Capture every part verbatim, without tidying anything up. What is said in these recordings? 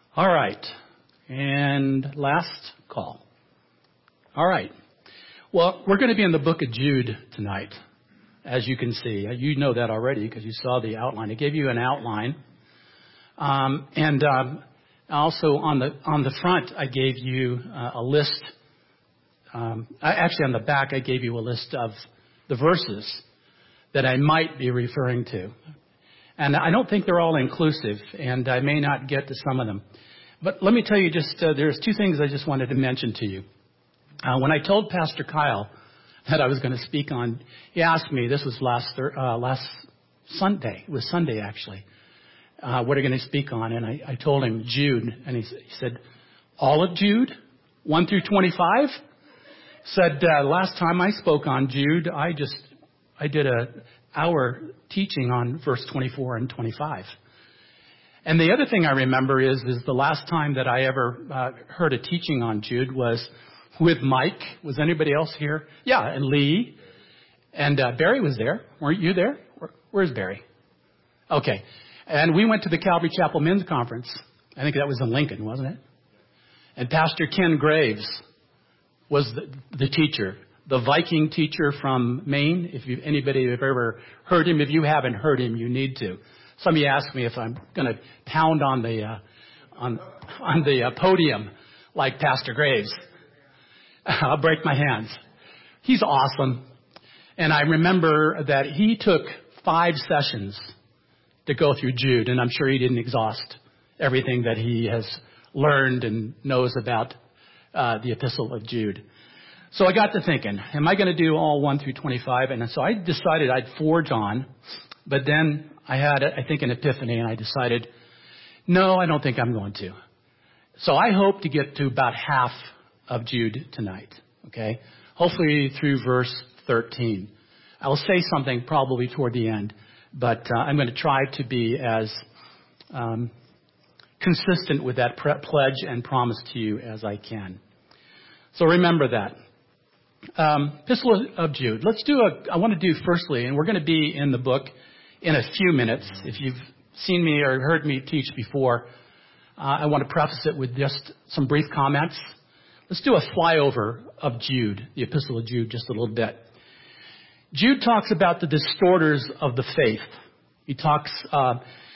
All right. And last call. All right. Well, we're going to be in the book of Jude tonight, as you can see. You know that already because you saw the outline. I gave you an outline. Um, and um, also on the on the front, I gave you uh, a list. Um, I, actually, on the back, I gave you a list of the verses that I might be referring to. And I don't think they're all inclusive, and I may not get to some of them. But let me tell you just, uh, there's two things I just wanted to mention to you. Uh, when I told Pastor Kyle that I was going to speak on, he asked me, this was last uh, last Sunday, it was Sunday actually, uh, what are you going to speak on? And I, I told him Jude, and he, he said, all of Jude, one through twenty-five? Said, uh, last time I spoke on Jude, I just, I did a hour teaching on verse twenty-four and twenty-five. And the other thing I remember is, is the last time that I ever uh, heard a teaching on Jude was with Mike. Was anybody else here? Yeah, and Lee. And uh, Barry was there. Weren't you there? Where, where's Barry? Okay. And we went to the Calvary Chapel Men's Conference. I think that was in Lincoln, wasn't it? And Pastor Ken Graves was the, the teacher, the Viking teacher from Maine. If you, anybody have ever heard him, if you haven't heard him, you need to. Somebody asked me if I'm going to pound on the uh, on on the uh, podium like Pastor Graves. I'll break my hands. He's awesome. And I remember that he took five sessions to go through Jude, and I'm sure he didn't exhaust everything that he has learned and knows about uh, the Epistle of Jude. So I got to thinking, am I going to do all one through twenty-five? And so I decided I'd forge on, but then I had, I think, an epiphany, and I decided, no, I don't think I'm going to. So I hope to get to about half of Jude tonight, okay? Hopefully through verse thirteen. I will say something probably toward the end, but uh, I'm going to try to be as um, consistent with that pre- pledge and promise to you as I can. So remember that. Um, Epistle of Jude. Let's do a, I want to do firstly, and we're going to be in the book in a few minutes. If you've seen me or heard me teach before, uh, I want to preface it with just some brief comments. Let's do a flyover of Jude, the Epistle of Jude, just a little bit. Jude talks about the distorters of the faith. He talks uh,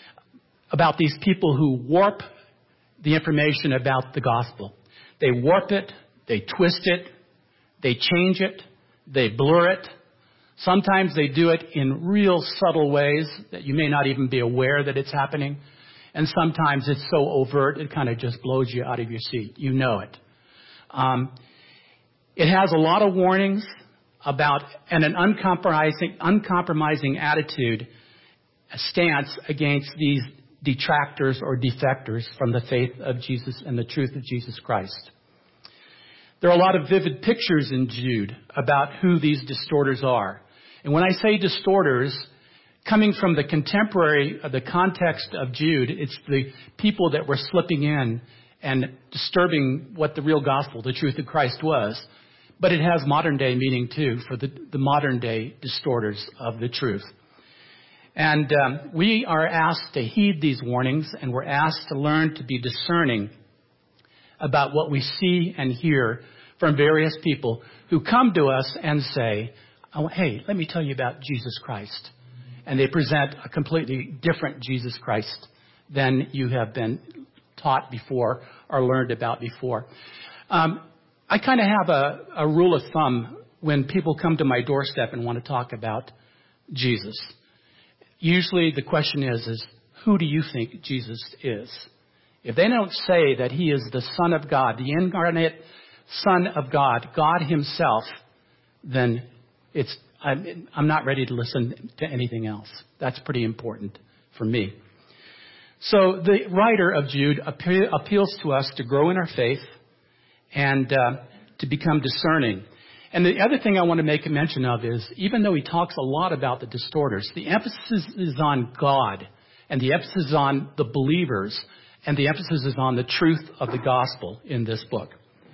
about these people who warp the information about the gospel. They warp it, they twist it, they change it, they blur it. Sometimes they do it in real subtle ways that you may not even be aware that it's happening. And sometimes it's so overt, it kind of just blows you out of your seat. You know it. Um, it has a lot of warnings about and an uncompromising, uncompromising attitude, a stance against these detractors or defectors from the faith of Jesus and the truth of Jesus Christ. There are a lot of vivid pictures in Jude about who these distorters are. And when I say distorters, coming from the contemporary, uh, the context of Jude, it's the people that were slipping in and disturbing what the real gospel, the truth of Christ was. But it has modern day meaning too for the, the modern day distorters of the truth. And um, we are asked to heed these warnings, and we're asked to learn to be discerning about what we see and hear from various people who come to us and say, oh, hey, let me tell you about Jesus Christ. And they present a completely different Jesus Christ than you have been taught before or learned about before. Um, I kind of have a, a rule of thumb when people come to my doorstep and want to talk about Jesus. Usually the question is, is who do you think Jesus is? If they don't say that he is the Son of God, the incarnate Son of God, God himself, then it's I'm, I'm not ready to listen to anything else. That's pretty important for me. So the writer of Jude appeal, appeals to us to grow in our faith and uh, to become discerning. And the other thing I want to make a mention of is, even though he talks a lot about the distorters, the emphasis is on God, and the emphasis is on the believers, and the emphasis is on the truth of the gospel in this book.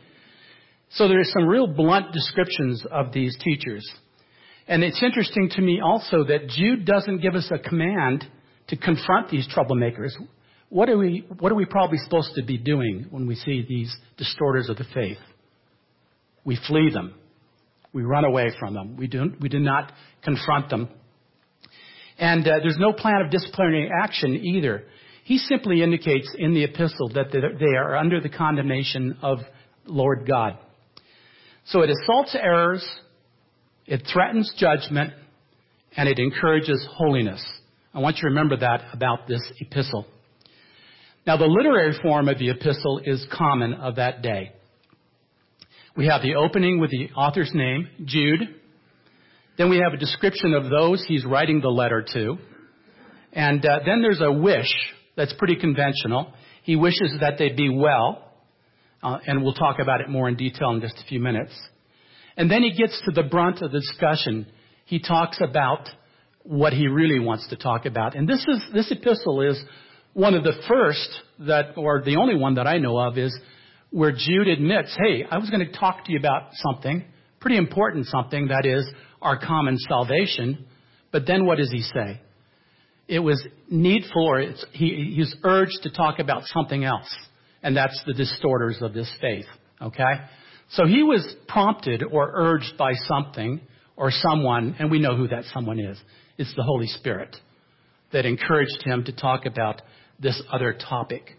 So there are some real blunt descriptions of these teachers. And it's interesting to me also that Jude doesn't give us a command to confront these troublemakers. what are we, what are we probably supposed to be doing when we see these distorters of the faith? We flee them. We run away from them. We do, we do not confront them. And uh, there's no plan of disciplinary action either. He simply indicates in the epistle that they are under the condemnation of Lord God. So it assaults errors, it threatens judgment, and it encourages holiness. I want you to remember that about this epistle. Now, the literary form of the epistle is common of that day. We have the opening with the author's name, Jude. Then we have a description of those he's writing the letter to. And uh, then there's a wish that's pretty conventional. He wishes that they be well. Uh, and we'll talk about it more in detail in just a few minutes. And then he gets to the brunt of the discussion. He talks about what he really wants to talk about. And this is this epistle is one of the first that, or the only one that I know of, is where Jude admits, hey, I was going to talk to you about something, pretty important something, that is our common salvation. But then what does he say? It was needful, or it's, he, he's urged to talk about something else. And that's the distorters of this faith. Okay? So he was prompted or urged by something or someone, and we know who that someone is. It's the Holy Spirit that encouraged him to talk about this other topic.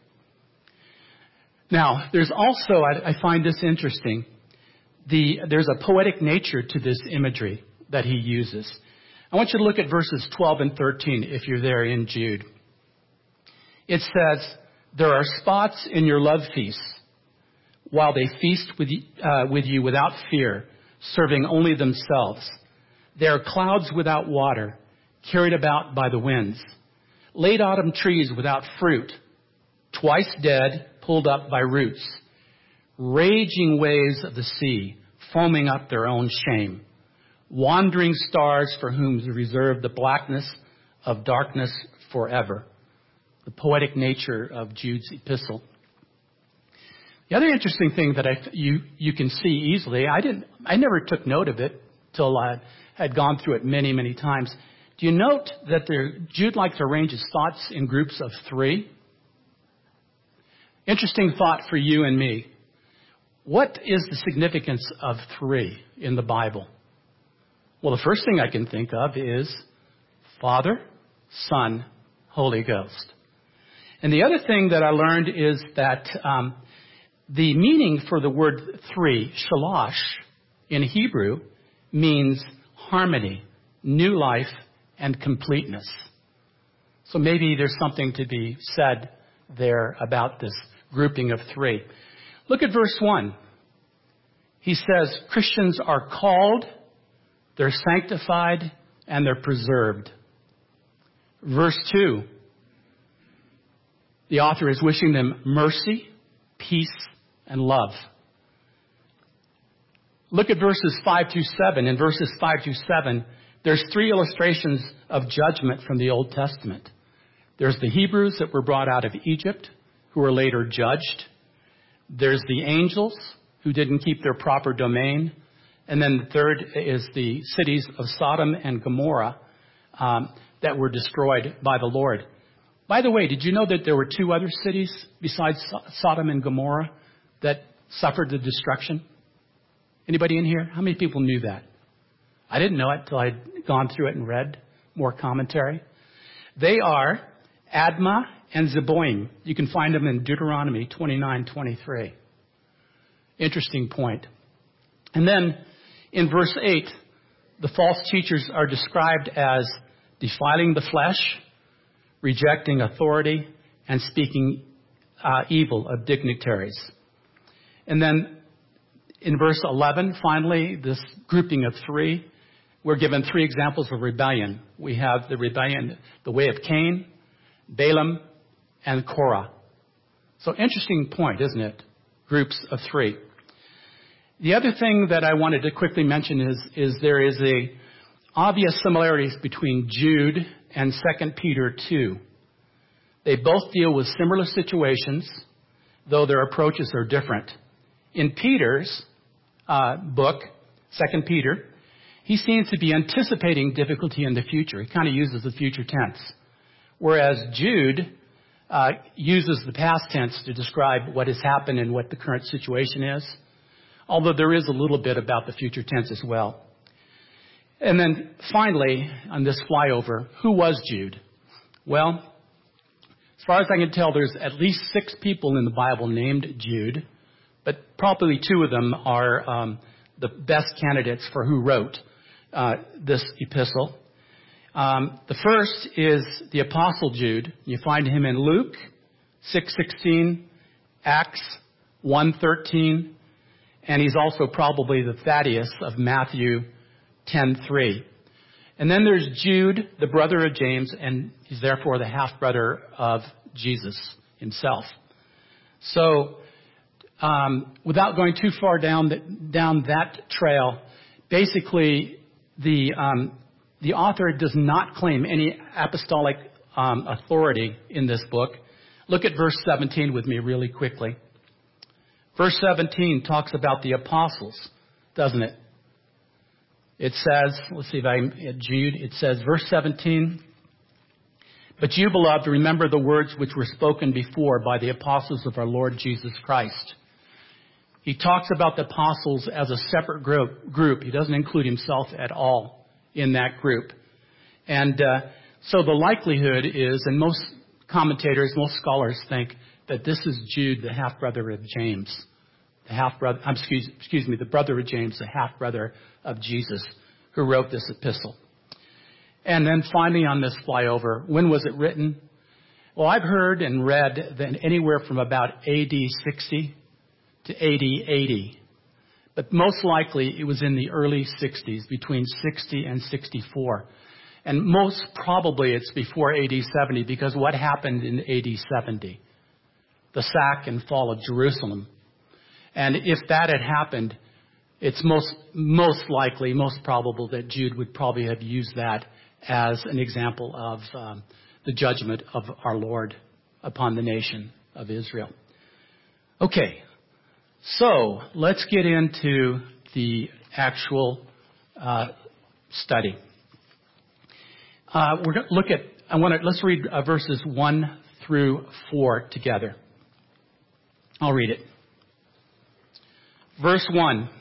Now, there's also, I, I find this interesting, the, there's a poetic nature to this imagery that he uses. I want you to look at verses twelve and thirteen if you're there in Jude. It says, there are spots in your love feasts while they feast with, uh, with you without fear, serving only themselves. They are clouds without water, carried about by the winds. Late autumn trees without fruit, twice dead, pulled up by roots. Raging waves of the sea, foaming up their own shame. Wandering stars for whom is reserved the blackness of darkness forever. The poetic nature of Jude's epistle. The other interesting thing that I, you, you can see easily, I didn't, I never took note of it till I had gone through it many, many times. Do you note that there, Jude likes to arrange his thoughts in groups of three? Interesting thought for you and me. What is the significance of three in the Bible? Well, the first thing I can think of is Father, Son, Holy Ghost. And the other thing that I learned is that um, the meaning for the word three, shalosh, in Hebrew, means harmony, new life, and completeness. So maybe there's something to be said there about this grouping of three. Look at verse one. He says Christians are called, they're sanctified, and they're preserved. Verse two. The author is wishing them mercy, peace, and love. Look at verses five through seven. In verses five through seven, there's three illustrations of judgment from the Old Testament. There's the Hebrews that were brought out of Egypt, who were later judged. There's the angels who didn't keep their proper domain. And then the third is the cities of Sodom and Gomorrah um, that were destroyed by the Lord. By the way, did you know that there were two other cities besides Sodom and Gomorrah that suffered the destruction? Anybody in here? How many people knew that? I didn't know it until I'd gone through it and read more commentary. They are Admah and Zeboim. You can find them in Deuteronomy twenty-nine twenty-three. Interesting point. And then in verse eight, the false teachers are described as defiling the flesh, rejecting authority, and speaking uh, evil of dignitaries. And then in verse eleven, finally, this grouping of three, we're given three examples of rebellion. We have the rebellion, the way of Cain, Balaam, and Korah. So interesting point, isn't it? Groups of three. The other thing that I wanted to quickly mention is, is there is a obvious similarities between Jude and Second Peter two. They both deal with similar situations, though their approaches are different. In Peter's uh, book, Second Peter, he seems to be anticipating difficulty in the future. He kind of uses the future tense. Whereas Jude uh, uses the past tense to describe what has happened and what the current situation is, although there is a little bit about the future tense as well. And then finally, on this flyover, who was Jude? Well, as far as I can tell, there's at least six people in the Bible named Jude, but probably two of them are um, the best candidates for who wrote uh, this epistle. Um, the first is the Apostle Jude. You find him in Luke six sixteen, Acts one thirteen, and he's also probably the Thaddeus of Matthew ten three. And then there's Jude, the brother of James, and he's therefore the half-brother of Jesus himself. So, um, without going too far down the, down that trail, basically the um, the author does not claim any apostolic um, authority in this book. Look at verse seventeen with me really quickly. Verse seventeen talks about the apostles, doesn't it? It says, let's see if I, at Jude, it says, verse seventeen, "But you, beloved, remember the words which were spoken before by the apostles of our Lord Jesus Christ." He talks about the apostles as a separate group. group. He doesn't include himself at all in that group. And uh, so the likelihood is, and most commentators, most scholars think that this is Jude, the half-brother of James. The half-brother, um, excuse, excuse me, the brother of James, the half-brother of Jesus, who wrote this epistle. And then finally on this flyover, when was it written? Well, I've heard and read that anywhere from about A D sixty to A D eighty. But most likely it was in the early sixties, between sixty and sixty-four. And most probably it's before A D seventy, because what happened in A D seventy? The sack and fall of Jerusalem. And if that had happened, it's most most likely, most probable that Jude would probably have used that as an example of um, the judgment of our Lord upon the nation of Israel. Okay, so let's get into the actual uh, study. Uh, we're going to look at. I want to let's read uh, verses one through four together. I'll read it. Verse one.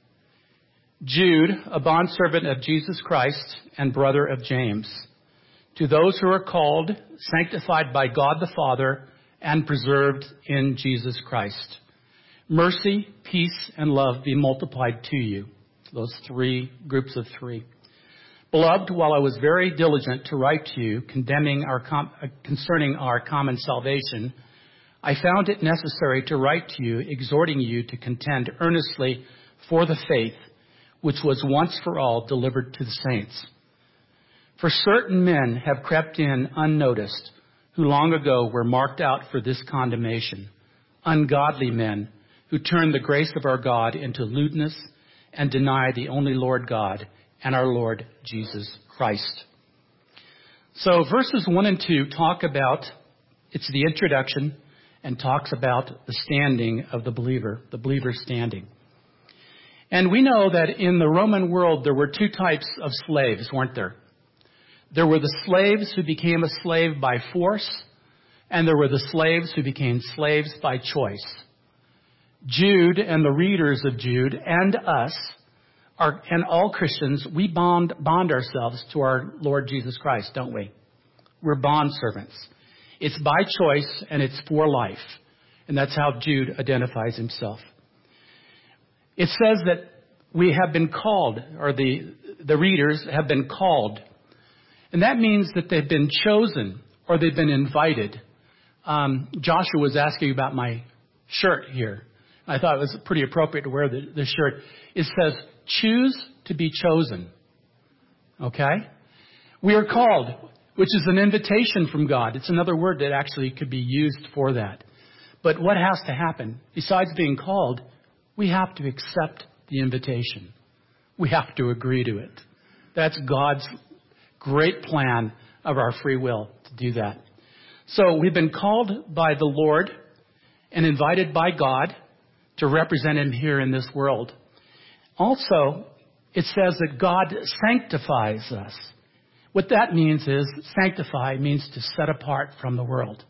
Jude, a bondservant of Jesus Christ and brother of James, to those who are called, sanctified by God the Father, and preserved in Jesus Christ. Mercy, peace, and love be multiplied to you. Those three groups of three. Beloved, while I was very diligent to write to you, condemning our com- concerning our common salvation, I found it necessary to write to you, exhorting you to contend earnestly for the faith which was once for all delivered to the saints. For certain men have crept in unnoticed, who long ago were marked out for this condemnation, ungodly men who turn the grace of our God into lewdness and deny the only Lord God and our Lord Jesus Christ. So verses one and two talk about, it's the introduction, and talks about the standing of the believer, the believer's standing. And we know that in the Roman world there were two types of slaves, weren't there? There were the slaves who became a slave by force, and there were the slaves who became slaves by choice. Jude and the readers of Jude and us, are, and all Christians, we bond, bond ourselves to our Lord Jesus Christ, don't we? We're bond servants. It's by choice and it's for life. And that's how Jude identifies himself. It says that we have been called, or the, the readers have been called. And that means that they've been chosen or they've been invited. Um, Joshua was asking about my shirt here. I thought it was pretty appropriate to wear the, the shirt. It says, choose to be chosen. Okay? We are called, which is an invitation from God. It's another word that actually could be used for that. But what has to happen? Besides being called, we have to accept the invitation. We have to agree to it. That's God's great plan of our free will to do that. So we've been called by the Lord and invited by God to represent Him here in this world. Also, it says that God sanctifies us. What that means is, sanctify means to set apart from the world.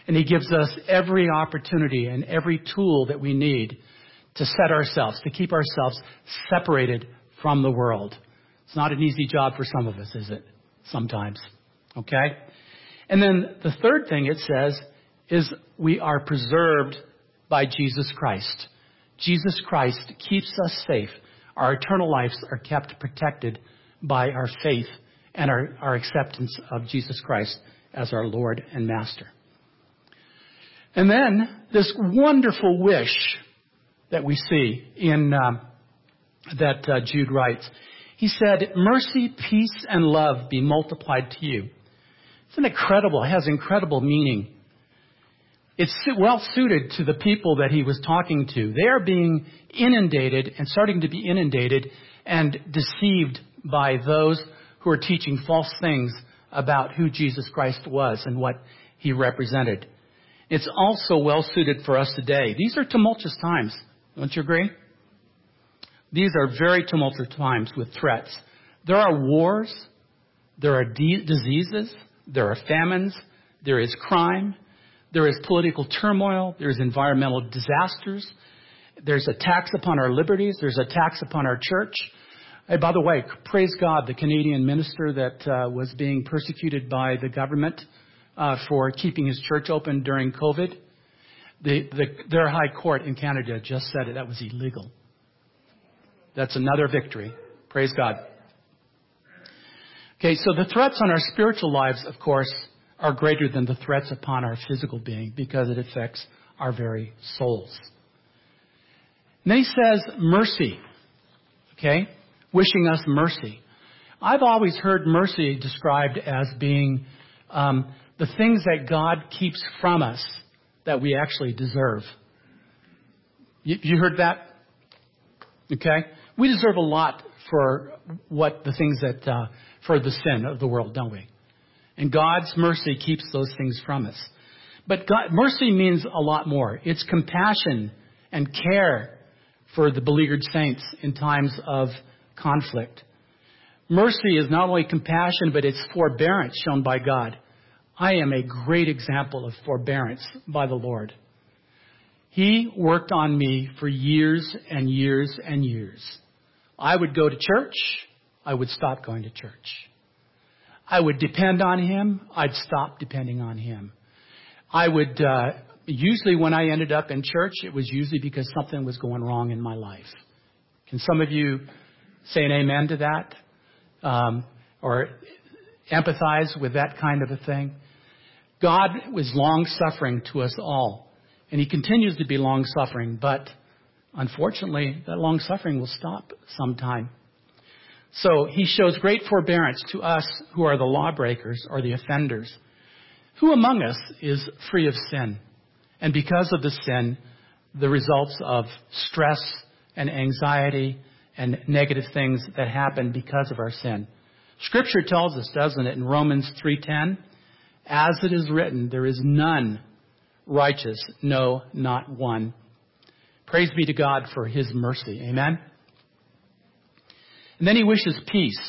And he gives us every opportunity and every tool that we need to set ourselves, to keep ourselves separated from the world. It's not an easy job for some of us, is it? Sometimes. Okay? And then the third thing it says is we are preserved by Jesus Christ. Jesus Christ keeps us safe. Our eternal lives are kept protected by our faith and our, our acceptance of Jesus Christ as our Lord and Master. And then this wonderful wish that we see in um, that uh, Jude writes. He said, mercy, peace, and love be multiplied to you. It's incredible. It has incredible meaning. It's well suited to the people that he was talking to. They are being inundated and starting to be inundated and deceived by those who are teaching false things about who Jesus Christ was and what he represented. It's also well suited for us today. These are tumultuous times. Don't you agree? These are very tumultuous times with threats. There are wars. There are de- diseases. There are famines. There is crime. There is political turmoil. There's environmental disasters. There's attacks upon our liberties. There's attacks upon our church. Hey, by the way, praise God, the Canadian minister that uh, was being persecuted by the government uh, for keeping his church open during COVID. The, the, their high court in Canada just said it. That was illegal. That's another victory. Praise God. Okay, so the threats on our spiritual lives, of course, are greater than the threats upon our physical being because it affects our very souls. And then he says mercy. Okay? Wishing us mercy. I've always heard mercy described as being um, the things that God keeps from us that we actually deserve. You, you heard that? Okay? We deserve a lot for what the things that, uh, for the sin of the world, don't we? And God's mercy keeps those things from us. But God, mercy means a lot more. It's compassion and care for the beleaguered saints in times of conflict. Mercy is not only compassion, but it's forbearance shown by God. I am a great example of forbearance by the Lord. He worked on me for years and years and years. I would go to church. I would stop going to church. I would depend on Him. I'd stop depending on Him. I would, uh, usually when I ended up in church, it was usually because something was going wrong in my life. Can some of you say an amen to that? Um, or empathize with that kind of a thing? God was long-suffering to us all. And He continues to be long-suffering. But unfortunately, that long-suffering will stop sometime. So He shows great forbearance to us who are the lawbreakers or the offenders. Who among us is free of sin? And because of the sin, the results of stress and anxiety and negative things that happen because of our sin. Scripture tells us, doesn't it, in Romans three ten, as it is written, there is none righteous, no, not one. Praise be to God for His mercy. Amen? And then He wishes peace.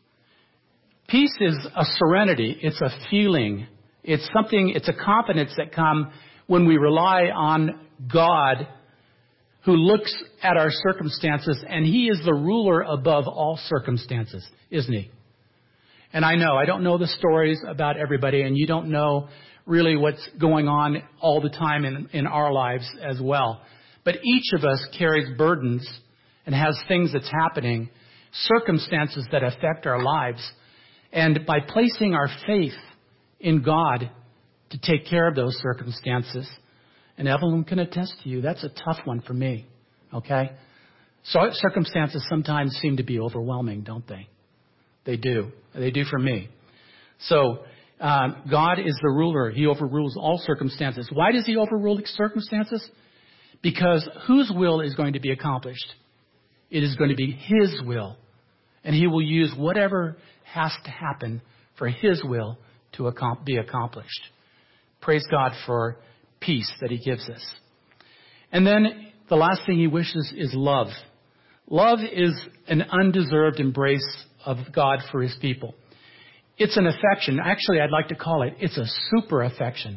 Peace is a serenity. It's a feeling. It's something, it's a confidence that comes when we rely on God who looks at our circumstances, and He is the ruler above all circumstances, isn't He? And I know, I don't know the stories about everybody, and you don't know really what's going on all the time in, in our lives as well. But each of us carries burdens and has things that's happening, circumstances that affect our lives. And by placing our faith in God to take care of those circumstances, and Evelyn can attest to you, that's a tough one for me, okay? So circumstances sometimes seem to be overwhelming, don't they? They do. They do for me. So um, God is the ruler. He overrules all circumstances. Why does He overrule circumstances? Because whose will is going to be accomplished? It is going to be His will. And He will use whatever has to happen for His will to be accomplished. Praise God for peace that He gives us. And then the last thing He wishes is love. Love is an undeserved embrace of God for His people. It's an affection. Actually, I'd like to call it, it's a super affection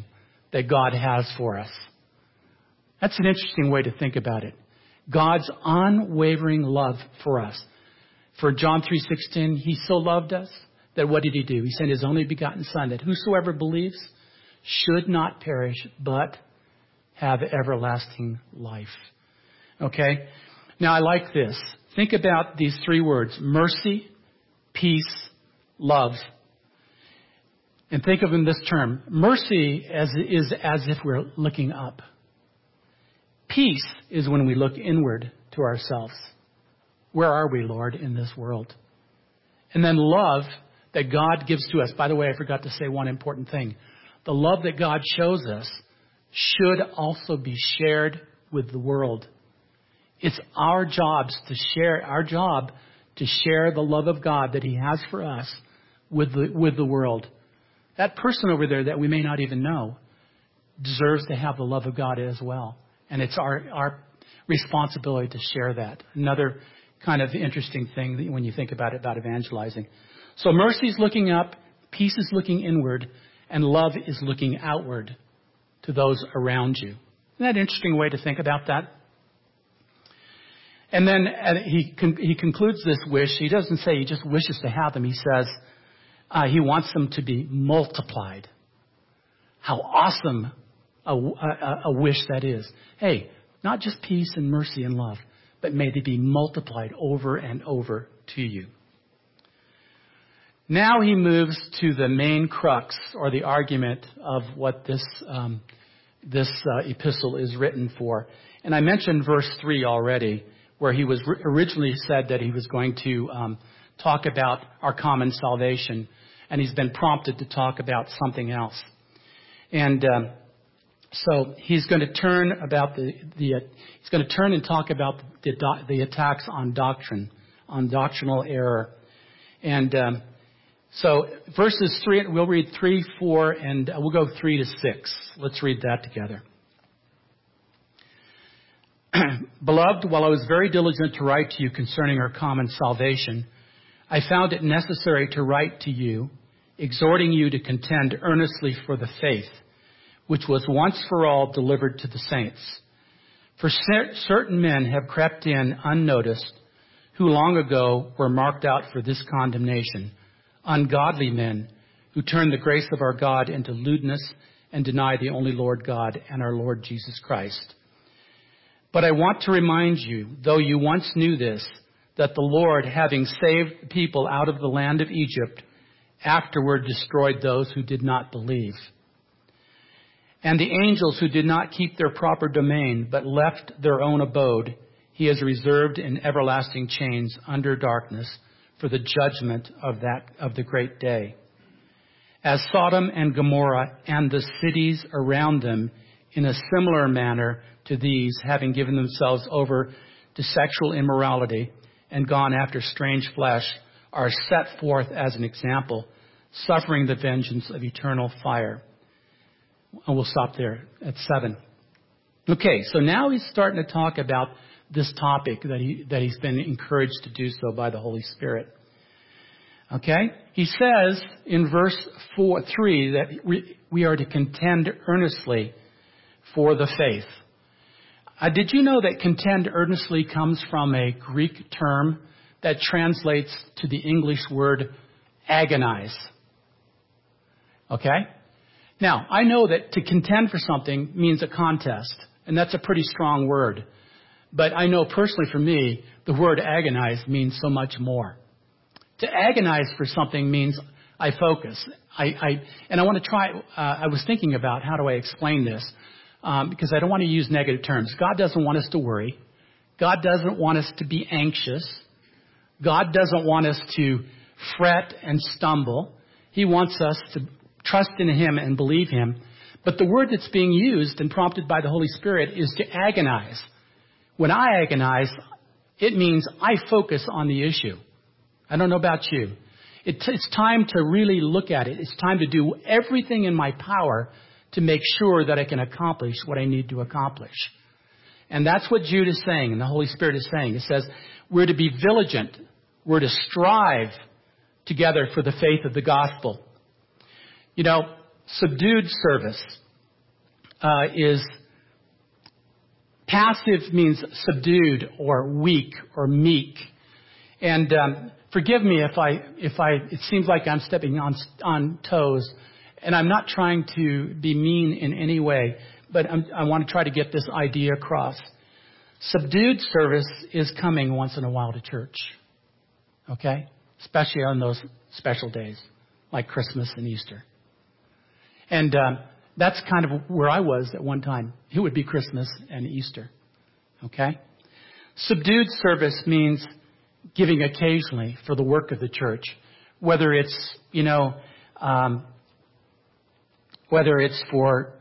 that God has for us. That's an interesting way to think about it. God's unwavering love for us. For John three sixteen, he so loved us that what did he do? He sent his only begotten Son, that whosoever believes should not perish, but have everlasting life. Okay? Now, I like this. Think about these three words: mercy, peace, love. And think of in this term. Mercy as is as if we're looking up. Peace is when we look inward to ourselves. Where are we, Lord, in this world? And then love that God gives to us. By the way, I forgot to say one important thing. The love that God shows us should also be shared with the world. It's our jobs to share, our job to share the love of God that he has for us with the, with the world. That person over there that we may not even know deserves to have the love of God as well. And it's our, our responsibility to share that. Another kind of interesting thing when you think about it, about evangelizing. So mercy is looking up, peace is looking inward, and love is looking outward to those around you. Isn't that an interesting way to think about that? And then uh, he con- he concludes this wish. He doesn't say he just wishes to have them. He says uh, he wants them to be multiplied. How awesome a, a, a wish that is. Hey, not just peace and mercy and love, but may they be multiplied over and over to you. Now he moves to the main crux or the argument of what this um, this uh, epistle is written for. And I mentioned verse three already, where he was originally said that he was going to um, talk about our common salvation, and he's been prompted to talk about something else. And um, so he's going to turn about the the uh, he's going to turn and talk about the the attacks on doctrine, on doctrinal error, and um, so verses three. We'll read three, four, and we'll go three to six. Let's read that together. Beloved, while I was very diligent to write to you concerning our common salvation, I found it necessary to write to you, exhorting you to contend earnestly for the faith, which was once for all delivered to the saints. For cer- certain men have crept in unnoticed, who long ago were marked out for this condemnation, ungodly men who turn the grace of our God into lewdness and deny the only Lord God and our Lord Jesus Christ. But I want to remind you, though you once knew this, that the Lord, having saved the people out of the land of Egypt, afterward destroyed those who did not believe. And the angels who did not keep their proper domain, but left their own abode, he has reserved in everlasting chains under darkness for the judgment of that of the great day. As Sodom and Gomorrah and the cities around them, in a similar manner to these, having given themselves over to sexual immorality and gone after strange flesh, are set forth as an example, suffering the vengeance of eternal fire. And we'll stop there at seven. Okay, so now he's starting to talk about this topic that he that he's been encouraged to do so by the Holy Spirit. Okay, he says in verse four, three that we, we are to contend earnestly for the faith. Uh, did you know that contend earnestly comes from a Greek term that translates to the English word agonize? Okay? Now, I know that to contend for something means a contest, and that's a pretty strong word. But I know personally for me, the word agonize means so much more. To agonize for something means I focus. I, I and I want to try, uh, I was thinking about how do I explain this, um, because I don't want to use negative terms. God doesn't want us to worry. God doesn't want us to be anxious. God doesn't want us to fret and stumble. He wants us to trust in Him and believe Him. But the word that's being used and prompted by the Holy Spirit is to agonize. When I agonize, it means I focus on the issue. I don't know about you. It, it's time to really look at it. It's time to do everything in my power to make sure that I can accomplish what I need to accomplish. And that's what Jude is saying, and the Holy Spirit is saying. It says we're to be vigilant. We're to strive together for the faith of the gospel. You know, subdued service. uh, is passive means subdued or weak or meek. And um, forgive me if I if I it seems like I'm stepping on on toes, and I'm not trying to be mean in any way, but I'm, I want to try to get this idea across. Subdued service is coming once in a while to church, okay? Especially on those special days like Christmas and Easter. And um, that's kind of where I was at one time. It would be Christmas and Easter, okay? Subdued service means giving occasionally for the work of the church, whether it's, you know, um, whether it's for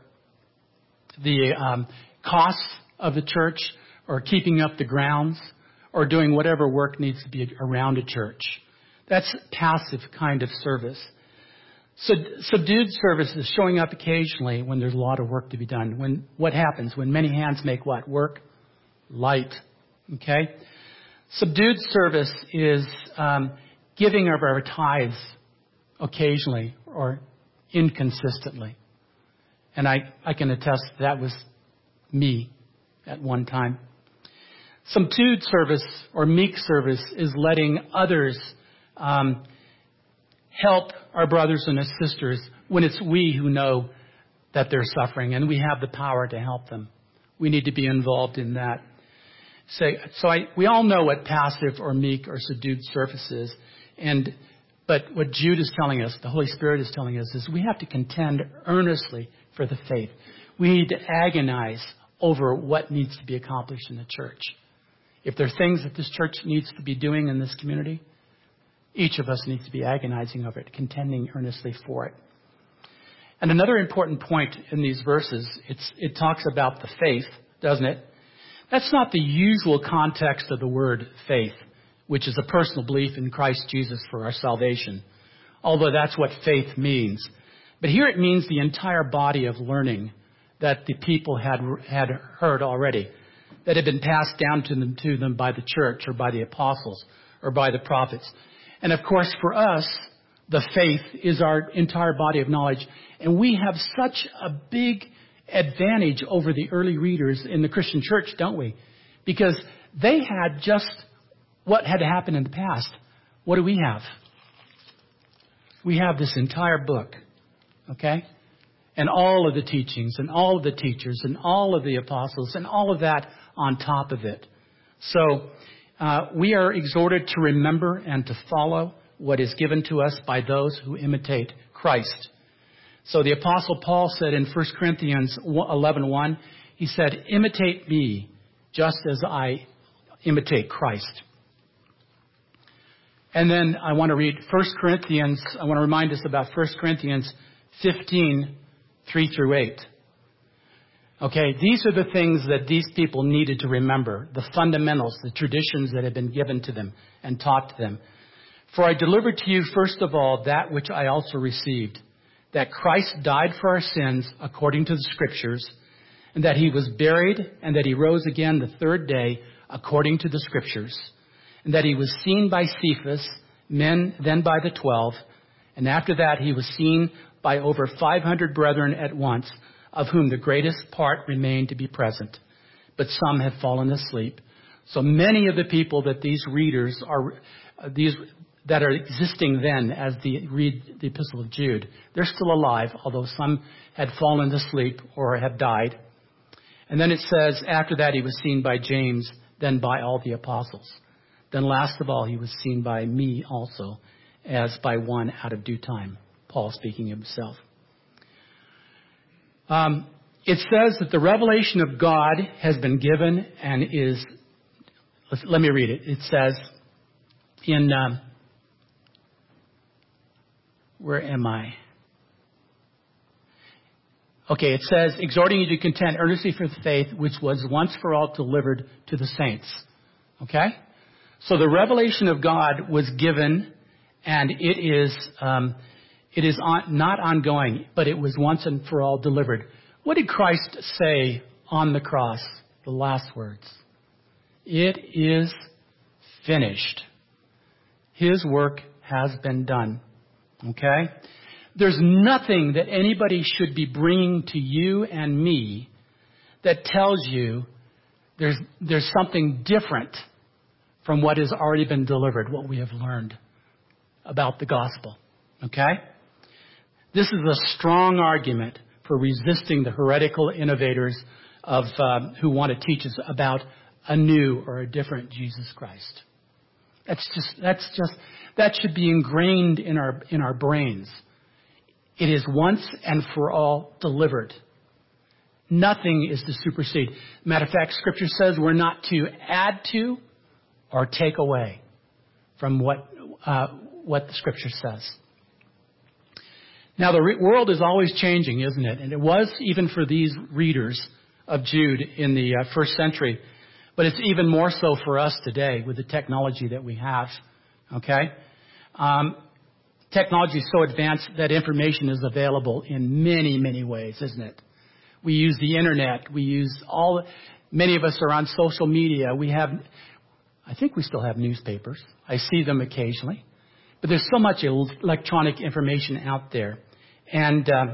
the um, costs of the church, or keeping up the grounds, or doing whatever work needs to be around a church. That's passive kind of service. Sub- subdued service is showing up occasionally when there's a lot of work to be done. When what happens? When many hands make what? Work? Light. Okay? Subdued service is um, giving of our tithes occasionally or inconsistently. And I, I can attest that was me at one time. Subdued service or meek service is letting others um, help our brothers and sisters when it's we who know that they're suffering and we have the power to help them. We need to be involved in that. So, so I, we all know what passive or meek or subdued service is. And, but what Jude is telling us, the Holy Spirit is telling us, is we have to contend earnestly for the faith. We need to agonize over what needs to be accomplished in the church. If there are things that this church needs to be doing in this community, each of us needs to be agonizing over it, contending earnestly for it. And another important point in these verses, it's, it talks about the faith, doesn't it? That's not the usual context of the word faith, which is a personal belief in Christ Jesus for our salvation, although that's what faith means. But here it means the entire body of learning that the people had had heard already, that had been passed down to them, to them by the church or by the apostles or by the prophets. And of course, for us, the faith is our entire body of knowledge. And we have such a big advantage over the early readers in the Christian church, don't we? Because they had just what had happened in the past. What do we have? We have this entire book, okay? And all of the teachings and all of the teachers and all of the apostles and all of that on top of it. So uh, we are exhorted to remember and to follow what is given to us by those who imitate Christ. So the Apostle Paul said in First Corinthians eleven one, he said, imitate me just as I imitate Christ. And then I want to read First Corinthians, I want to remind us about First Corinthians fifteen, three through eight. Okay, these are the things that these people needed to remember, the fundamentals, the traditions that had been given to them and taught to them. For I delivered to you, first of all, that which I also received, that Christ died for our sins according to the Scriptures, and that he was buried, and that he rose again the third day according to the Scriptures, and that he was seen by Cephas, men, then by the twelve, and after that he was seen by over five hundred brethren at once, of whom the greatest part remained to be present, but some have fallen asleep. So many of the people that these readers are, uh, these that are existing then as they read the Epistle of Jude, they're still alive, although some had fallen asleep or have died. And then it says, after that he was seen by James, then by all the apostles. Then last of all he was seen by me also, as by one out of due time. Paul speaking of himself. Um, it says that the revelation of God has been given and is, let me read it. It says in, um, where am I? Okay, it says, exhorting you to contend earnestly for the faith which was once for all delivered to the saints. Okay? So the revelation of God was given, and it is um, it is on, not ongoing, but it was once and for all delivered. What did Christ say on the cross? The last words. It is finished. His work has been done. Okay? There's nothing that anybody should be bringing to you and me that tells you there's, there's something different from what has already been delivered, what we have learned about the gospel. Okay? This is a strong argument for resisting the heretical innovators of um, who want to teach us about a new or a different Jesus Christ. That's just that's just that should be ingrained in our in our brains. It is once and for all delivered. Nothing is to supersede. Matter of fact, Scripture says we're not to add to or take away from what uh, what the Scripture says. Now, the re- world is always changing, isn't it? And it was even for these readers of Jude in the uh, first century. But it's even more so for us today with the technology that we have. Okay? Um, technology is so advanced that information is available in many, many ways, isn't it? We use the internet. We use all, many of us are on social media. We have, I think we still have newspapers. I see them occasionally. But there's so much electronic information out there. And um,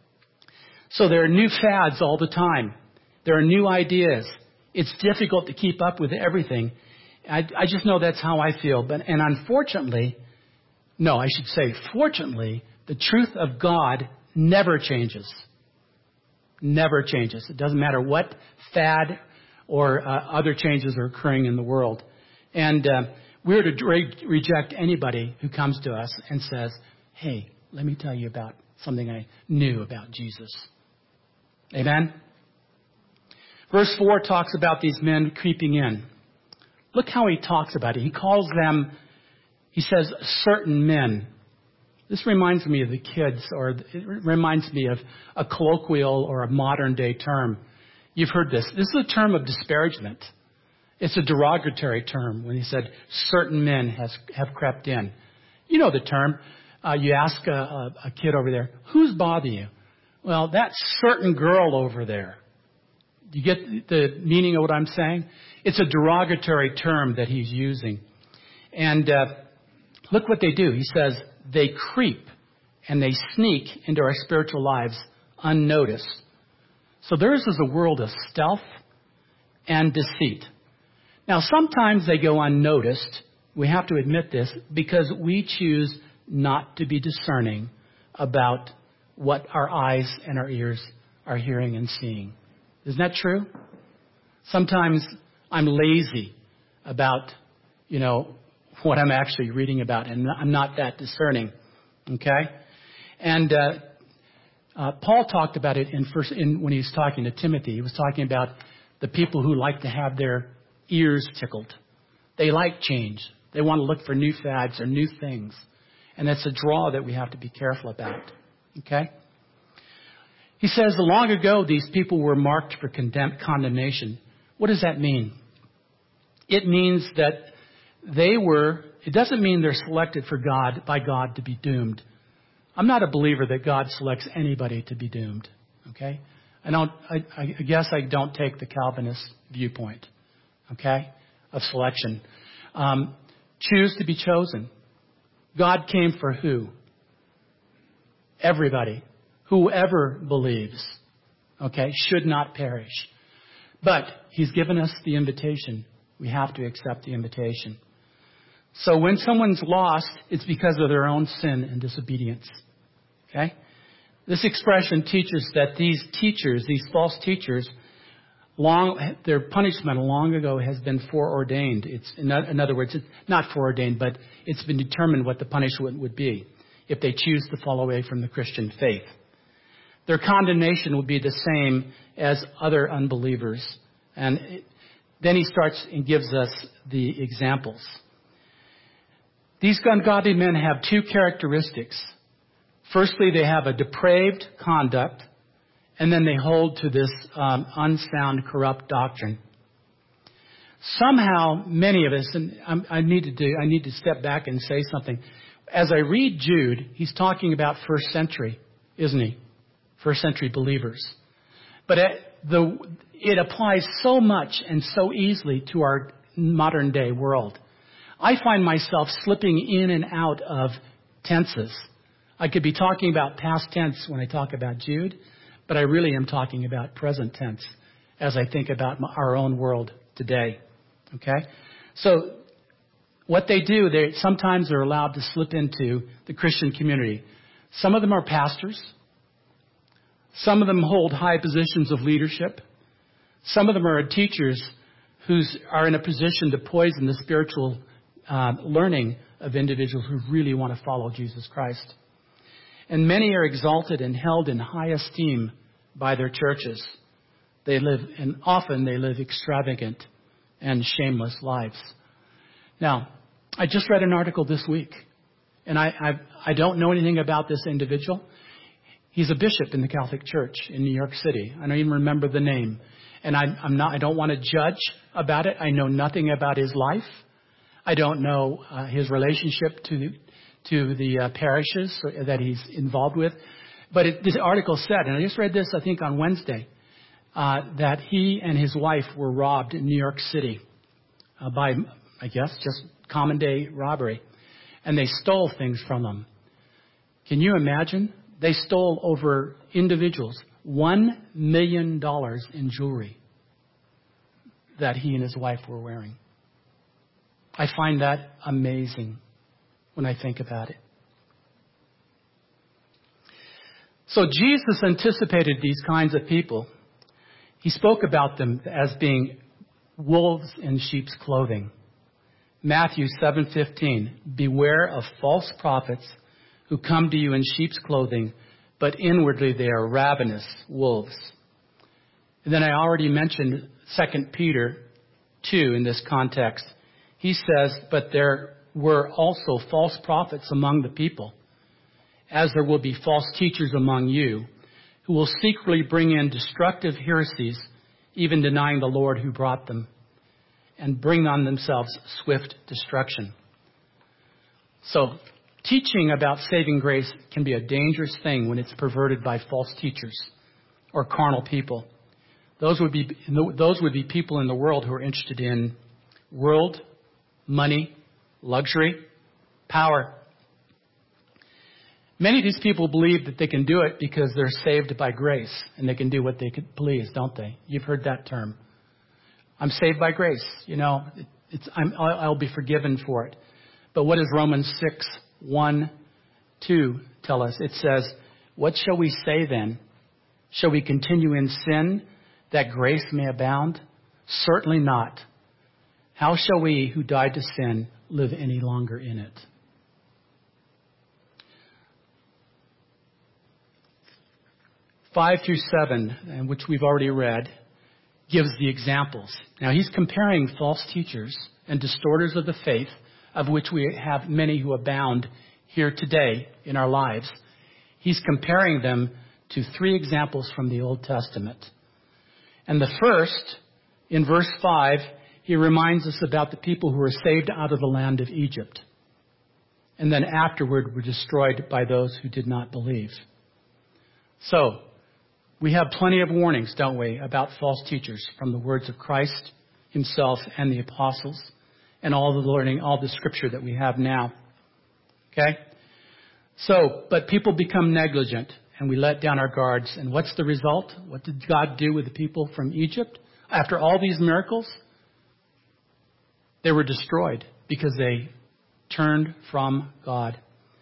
so there are new fads all the time. There are new ideas. It's difficult to keep up with everything. I, I just know that's how I feel. But and unfortunately, no, I should say fortunately, the truth of God never changes. Never changes. It doesn't matter what fad or uh, other changes are occurring in the world. And uh, we're to re- reject anybody who comes to us and says, hey, let me tell you about something I knew about Jesus. Amen? Verse four talks about these men creeping in. Look how he talks about it. He calls them, he says, certain men. This reminds me of the kids, or it reminds me of a colloquial or a modern day term. You've heard this. This is a term of disparagement. It's a derogatory term when he said certain men has, have crept in. You know the term. Uh, you ask a, a, a kid over there, who's bothering you? Well, that certain girl over there. Do you get the meaning of what I'm saying? It's a derogatory term that he's using. And uh, look what they do. He says they creep and they sneak into our spiritual lives unnoticed. So theirs is a world of stealth and deceit. Now, sometimes they go unnoticed. We have to admit this because we choose not to be discerning about what our eyes and our ears are hearing and seeing. Isn't that true? Sometimes I'm lazy about, you know, what I'm actually reading about, and I'm not that discerning. Okay? And uh, uh, Paul talked about it in first in, when he was talking to Timothy. He was talking about the people who like to have their ears tickled. They like change. They want to look for new fads or new things. And that's a draw that we have to be careful about. Okay? He says, long ago, these people were marked for condemn- condemnation. What does that mean? It means that they were, it doesn't mean they're selected for God, by God to be doomed. I'm not a believer that God selects anybody to be doomed. Okay? I don't, I, I guess I don't take the Calvinist viewpoint. Okay? Of selection. Um, choose to be chosen. God came for who? Everybody. Whoever believes, okay, should not perish. But he's given us the invitation. We have to accept the invitation. So when someone's lost, it's because of their own sin and disobedience. Okay? This expression teaches that these teachers, these false teachers, long their punishment long ago has been foreordained. It's in other words, it's not foreordained, but it's been determined what the punishment would be if they choose to fall away from the Christian faith. Their condemnation will be the same as other unbelievers. And it, then he starts and gives us the examples. These ungodly men have two characteristics. Firstly, they have a depraved conduct, and then they hold to this um, unsound, corrupt doctrine. Somehow, many of us, and I'm, I need to do, I need to step back and say something. As I read Jude, he's talking about first century, isn't he? First century believers. But it, the, it applies so much and so easily to our modern day world. I find myself slipping in and out of tenses. I could be talking about past tense when I talk about Jude, but I really am talking about present tense as I think about my, our own world today. Okay? So what they do, they sometimes are allowed to slip into the Christian community. Some of them are pastors. Some of them hold high positions of leadership. Some of them are teachers who are in a position to poison the spiritual uh, learning of individuals who really want to follow Jesus Christ. And many are exalted and held in high esteem by their churches. They live, and often they live extravagant and shameless lives. Now, I just read an article this week, and I, I, I don't know anything about this individual. He's a bishop in the Catholic Church in New York City. I don't even remember the name. And I, I'm not, I don't want to judge about it. I know nothing about his life. I don't know uh, his relationship to to the uh, parishes that he's involved with. But it, this article said, and I just read this, I think, on Wednesday, uh, that he and his wife were robbed in New York City uh, by, I guess, just common day robbery. And they stole things from them. Can you imagine? They stole over individuals one million dollars in jewelry that he and his wife were wearing. I find that amazing when I think about it. So Jesus anticipated these kinds of people. He spoke about them as being wolves in sheep's clothing. Matthew seven fifteen, beware of false prophets who come to you in sheep's clothing, but inwardly they are ravenous wolves. And then I already mentioned Second Peter two in this context. He says, but there were also false prophets among the people, as there will be false teachers among you, who will secretly bring in destructive heresies, even denying the Lord who brought them, and bring on themselves swift destruction. So, teaching about saving grace can be a dangerous thing when it's perverted by false teachers or carnal people. Those would be those would be people in the world who are interested in world, money, luxury, power. Many of these people believe that they can do it because they're saved by grace and they can do what they could please, don't they? You've heard that term. I'm saved by grace. You know, it's, I'm, I'll be forgiven for it. But what does Romans six, one, two tell us? It says, what shall we say then? Shall we continue in sin that grace may abound? Certainly not. How shall we who died to sin live any longer in it? Five through seven, which we've already read, gives the examples. Now he's comparing false teachers and distorters of the faith, of which we have many who abound here today in our lives. He's comparing them to three examples from the Old Testament. And the first, in verse five, he reminds us about the people who were saved out of the land of Egypt, and then afterward were destroyed by those who did not believe. So, we have plenty of warnings, don't we, about false teachers from the words of Christ himself and the apostles and all the learning, all the scripture that we have now. Okay? So, but people become negligent and we let down our guards. And what's the result? What did God do with the people from Egypt? After all these miracles, they were destroyed because they turned from God.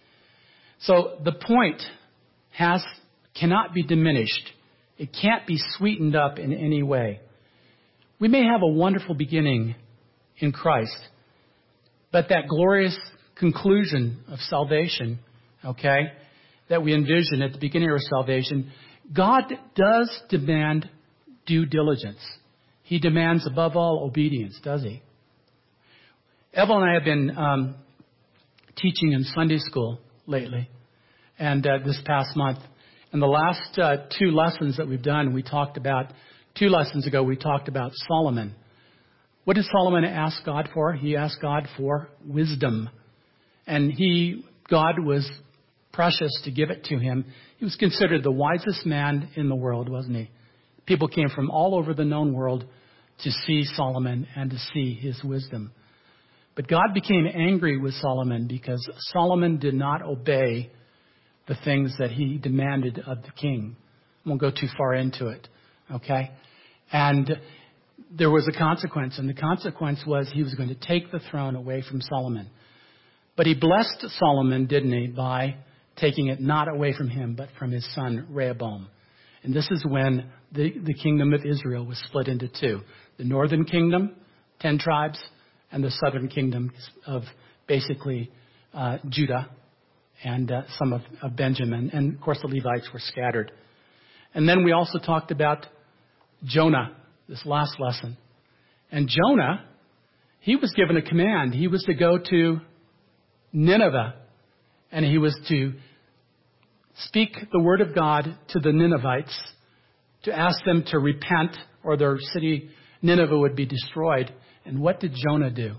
So the point has cannot be diminished. It can't be sweetened up in any way. We may have a wonderful beginning in Christ, but that glorious conclusion of salvation, okay, that we envision at the beginning of our salvation, God does demand due diligence. He demands above all obedience, does he? Evelyn and I have been um, teaching in Sunday school lately, and uh, this past month. And the last uh, two lessons that we've done, we talked about, two lessons ago, we talked about Solomon. What did Solomon ask God for? He asked God for wisdom. And he, God was precious to give it to him. He was considered the wisest man in the world, wasn't he? People came from all over the known world to see Solomon and to see his wisdom. But God became angry with Solomon because Solomon did not obey the things that he demanded of the king. I won't go too far into it, okay? And there was a consequence, and the consequence was he was going to take the throne away from Solomon. But he blessed Solomon, didn't he, by taking it not away from him, but from his son Rehoboam. And this is when the, the kingdom of Israel was split into two. The northern kingdom, ten tribes, and the southern kingdom of basically uh, Judah and uh, some of, of Benjamin. And, of course, the Levites were scattered. And then we also talked about Jonah, this last lesson. And Jonah, he was given a command. He was to go to Nineveh, and he was to speak the word of God to the Ninevites, to ask them to repent or their city, Nineveh, would be destroyed. And what did Jonah do?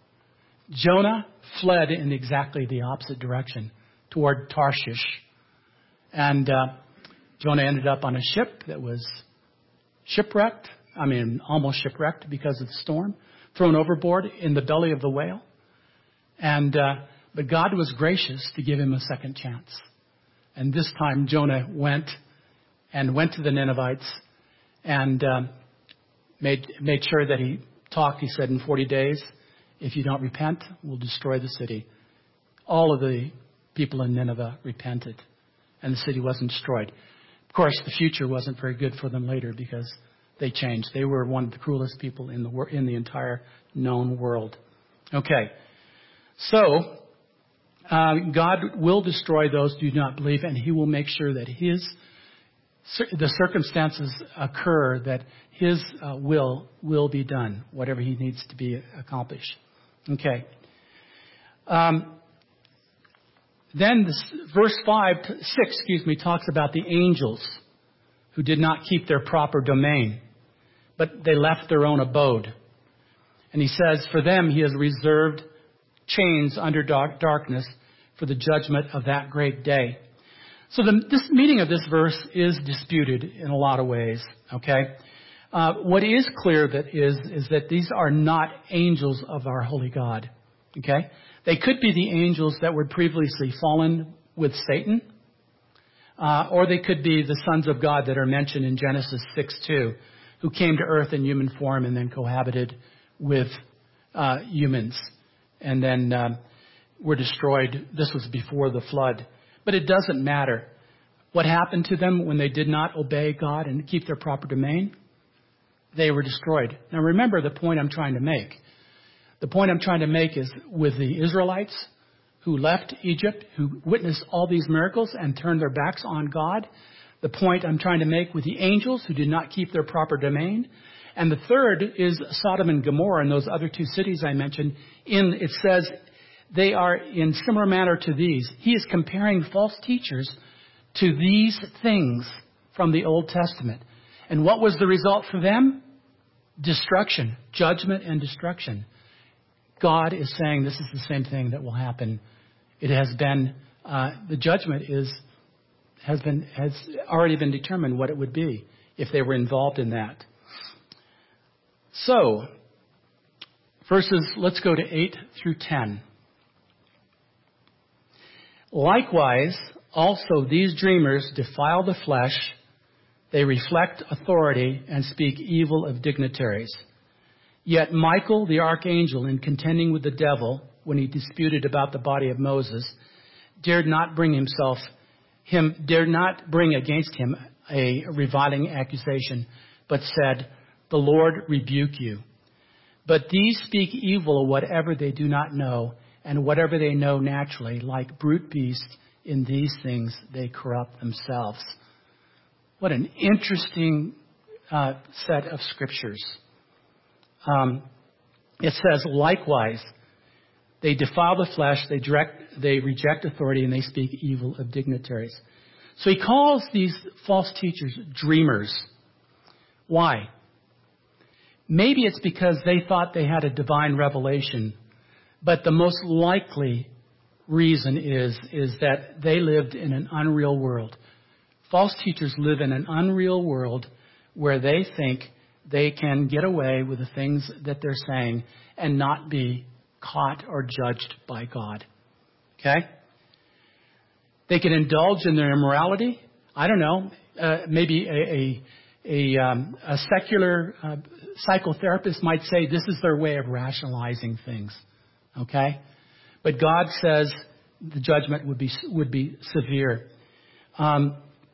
Jonah fled in exactly the opposite direction, toward Tarshish. And uh, Jonah ended up on a ship that was shipwrecked, I mean, almost shipwrecked because of the storm, thrown overboard in the belly of the whale. And uh, but God was gracious to give him a second chance. And this time Jonah went and went to the Ninevites and um, made made sure that he talked. He said, in forty days, if you don't repent, we'll destroy the city. All of the people in Nineveh repented, and the city wasn't destroyed. Of course, the future wasn't very good for them later because they changed. They were one of the cruelest people in the wor- in the entire known world. Okay, so uh, God will destroy those who do not believe, and He will make sure that His the circumstances occur that His uh, will will be done, whatever He needs to be accomplished. Okay. Um, then this, verse five, six, excuse me, talks about the angels who did not keep their proper domain, but they left their own abode. And he says, for them He has reserved chains under dark darkness for the judgment of that great day. So the this meaning of this verse is disputed in a lot of ways. Okay, uh, what is clear that is is that these are not angels of our holy God. Okay, they could be the angels that were previously fallen with Satan, uh, or they could be the sons of God that are mentioned in Genesis six two, who came to earth in human form and then cohabited with uh, humans, and then um, were destroyed. This was before the flood. But it doesn't matter. What happened to them when they did not obey God and keep their proper domain? They were destroyed. Now remember the point I'm trying to make. The point I'm trying to make is with the Israelites who left Egypt, who witnessed all these miracles and turned their backs on God. The point I'm trying to make with the angels who did not keep their proper domain. And the third is Sodom and Gomorrah and those other two cities I mentioned. In it says they are in similar manner to these. He is comparing false teachers to these things from the Old Testament. And what was the result for them? Destruction, judgment and destruction. God is saying this is the same thing that will happen. It has been, uh, the judgment is, has been, has already been determined what it would be if they were involved in that. So, verses, let's go to eight through ten. Likewise, also these dreamers defile the flesh, they reflect authority and speak evil of dignitaries. Yet Michael, the archangel, in contending with the devil when he disputed about the body of Moses, dared not bring himself, him, dared not bring against him a reviling accusation, but said, the Lord rebuke you. But these speak evil of whatever they do not know, and whatever they know naturally, like brute beasts, in these things they corrupt themselves. What an interesting uh, set of scriptures. Um, it says, likewise, they defile the flesh, they, direct, they reject authority, and they speak evil of dignitaries. So he calls these false teachers dreamers. Why? Maybe it's because they thought they had a divine revelation. But the most likely reason is, is that they lived in an unreal world. False teachers live in an unreal world where they think they can get away with the things that they're saying and not be caught or judged by God. Okay? They can indulge in their immorality. I don't know, uh, maybe a, a, a, um, a secular uh, psychotherapist might say this is their way of rationalizing things. Okay? But God says the judgment would be would be severe. Um,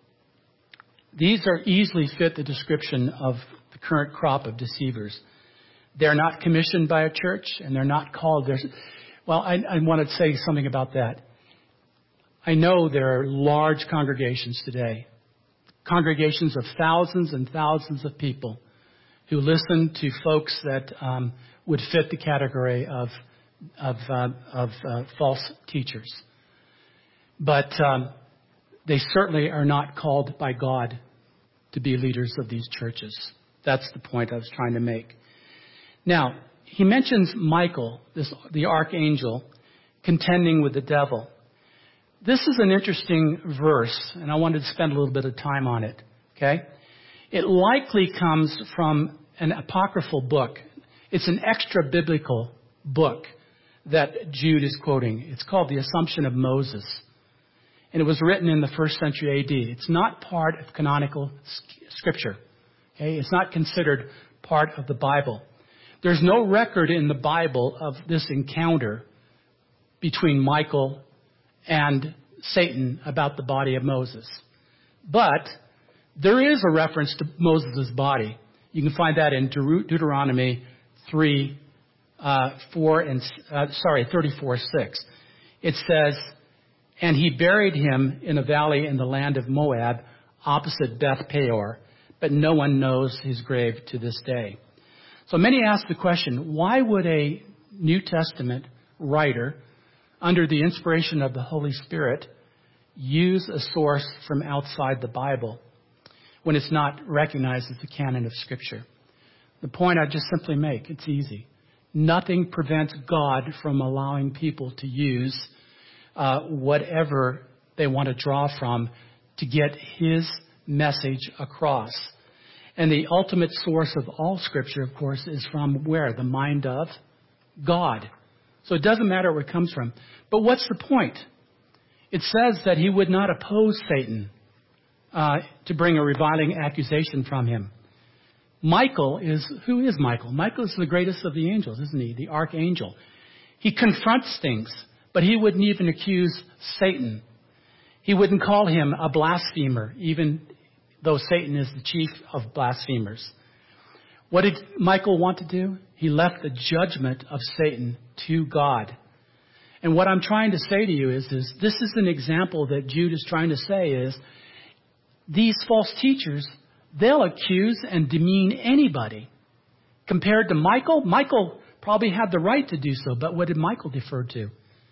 these are easily fit the description of the current crop of deceivers. They're not commissioned by a church, and they're not called. There's, well, I, I want to say something about that. I know there are large congregations today, congregations of thousands and thousands of people who listen to folks that um, would fit the category of of, uh, of uh, false teachers. But um, they certainly are not called by God to be leaders of these churches. That's the point I was trying to make. Now, he mentions Michael, this, the archangel, contending with the devil. This is an interesting verse, and I wanted to spend a little bit of time on it. Okay? It likely comes from an apocryphal book. It's an extra-biblical book that Jude is quoting. It's called The Assumption of Moses. And it was written in the first century A D. It's not part of canonical scripture. Okay? It's not considered part of the Bible. There's no record in the Bible of this encounter between Michael and Satan about the body of Moses. But there is a reference to Moses' body. You can find that in Deut- Deuteronomy three, uh, four, and uh, sorry, thirty-four, six. It says, "And he buried him in a valley in the land of Moab, opposite Beth Peor, but no one knows his grave to this day." So many ask the question, why would a New Testament writer, under the inspiration of the Holy Spirit, use a source from outside the Bible when it's not recognized as the canon of Scripture? The point I just simply make, it's easy. Nothing prevents God from allowing people to use uh, whatever they want to draw from to get His message across. And the ultimate source of all Scripture, of course, is from where? The mind of God. So it doesn't matter where it comes from. But what's the point? It says that he would not oppose Satan uh, to bring a reviling accusation from him. Michael is, who is Michael? Michael is the greatest of the angels, isn't he? The archangel. He confronts things, but he wouldn't even accuse Satan. He wouldn't call him a blasphemer, even though Satan is the chief of blasphemers. What did Michael want to do? He left the judgment of Satan to God. And what I'm trying to say to you is, is this is an example that Jude is trying to say is these false teachers, they'll accuse and demean anybody. Compared to Michael, Michael probably had the right to do so, but what did Michael defer to?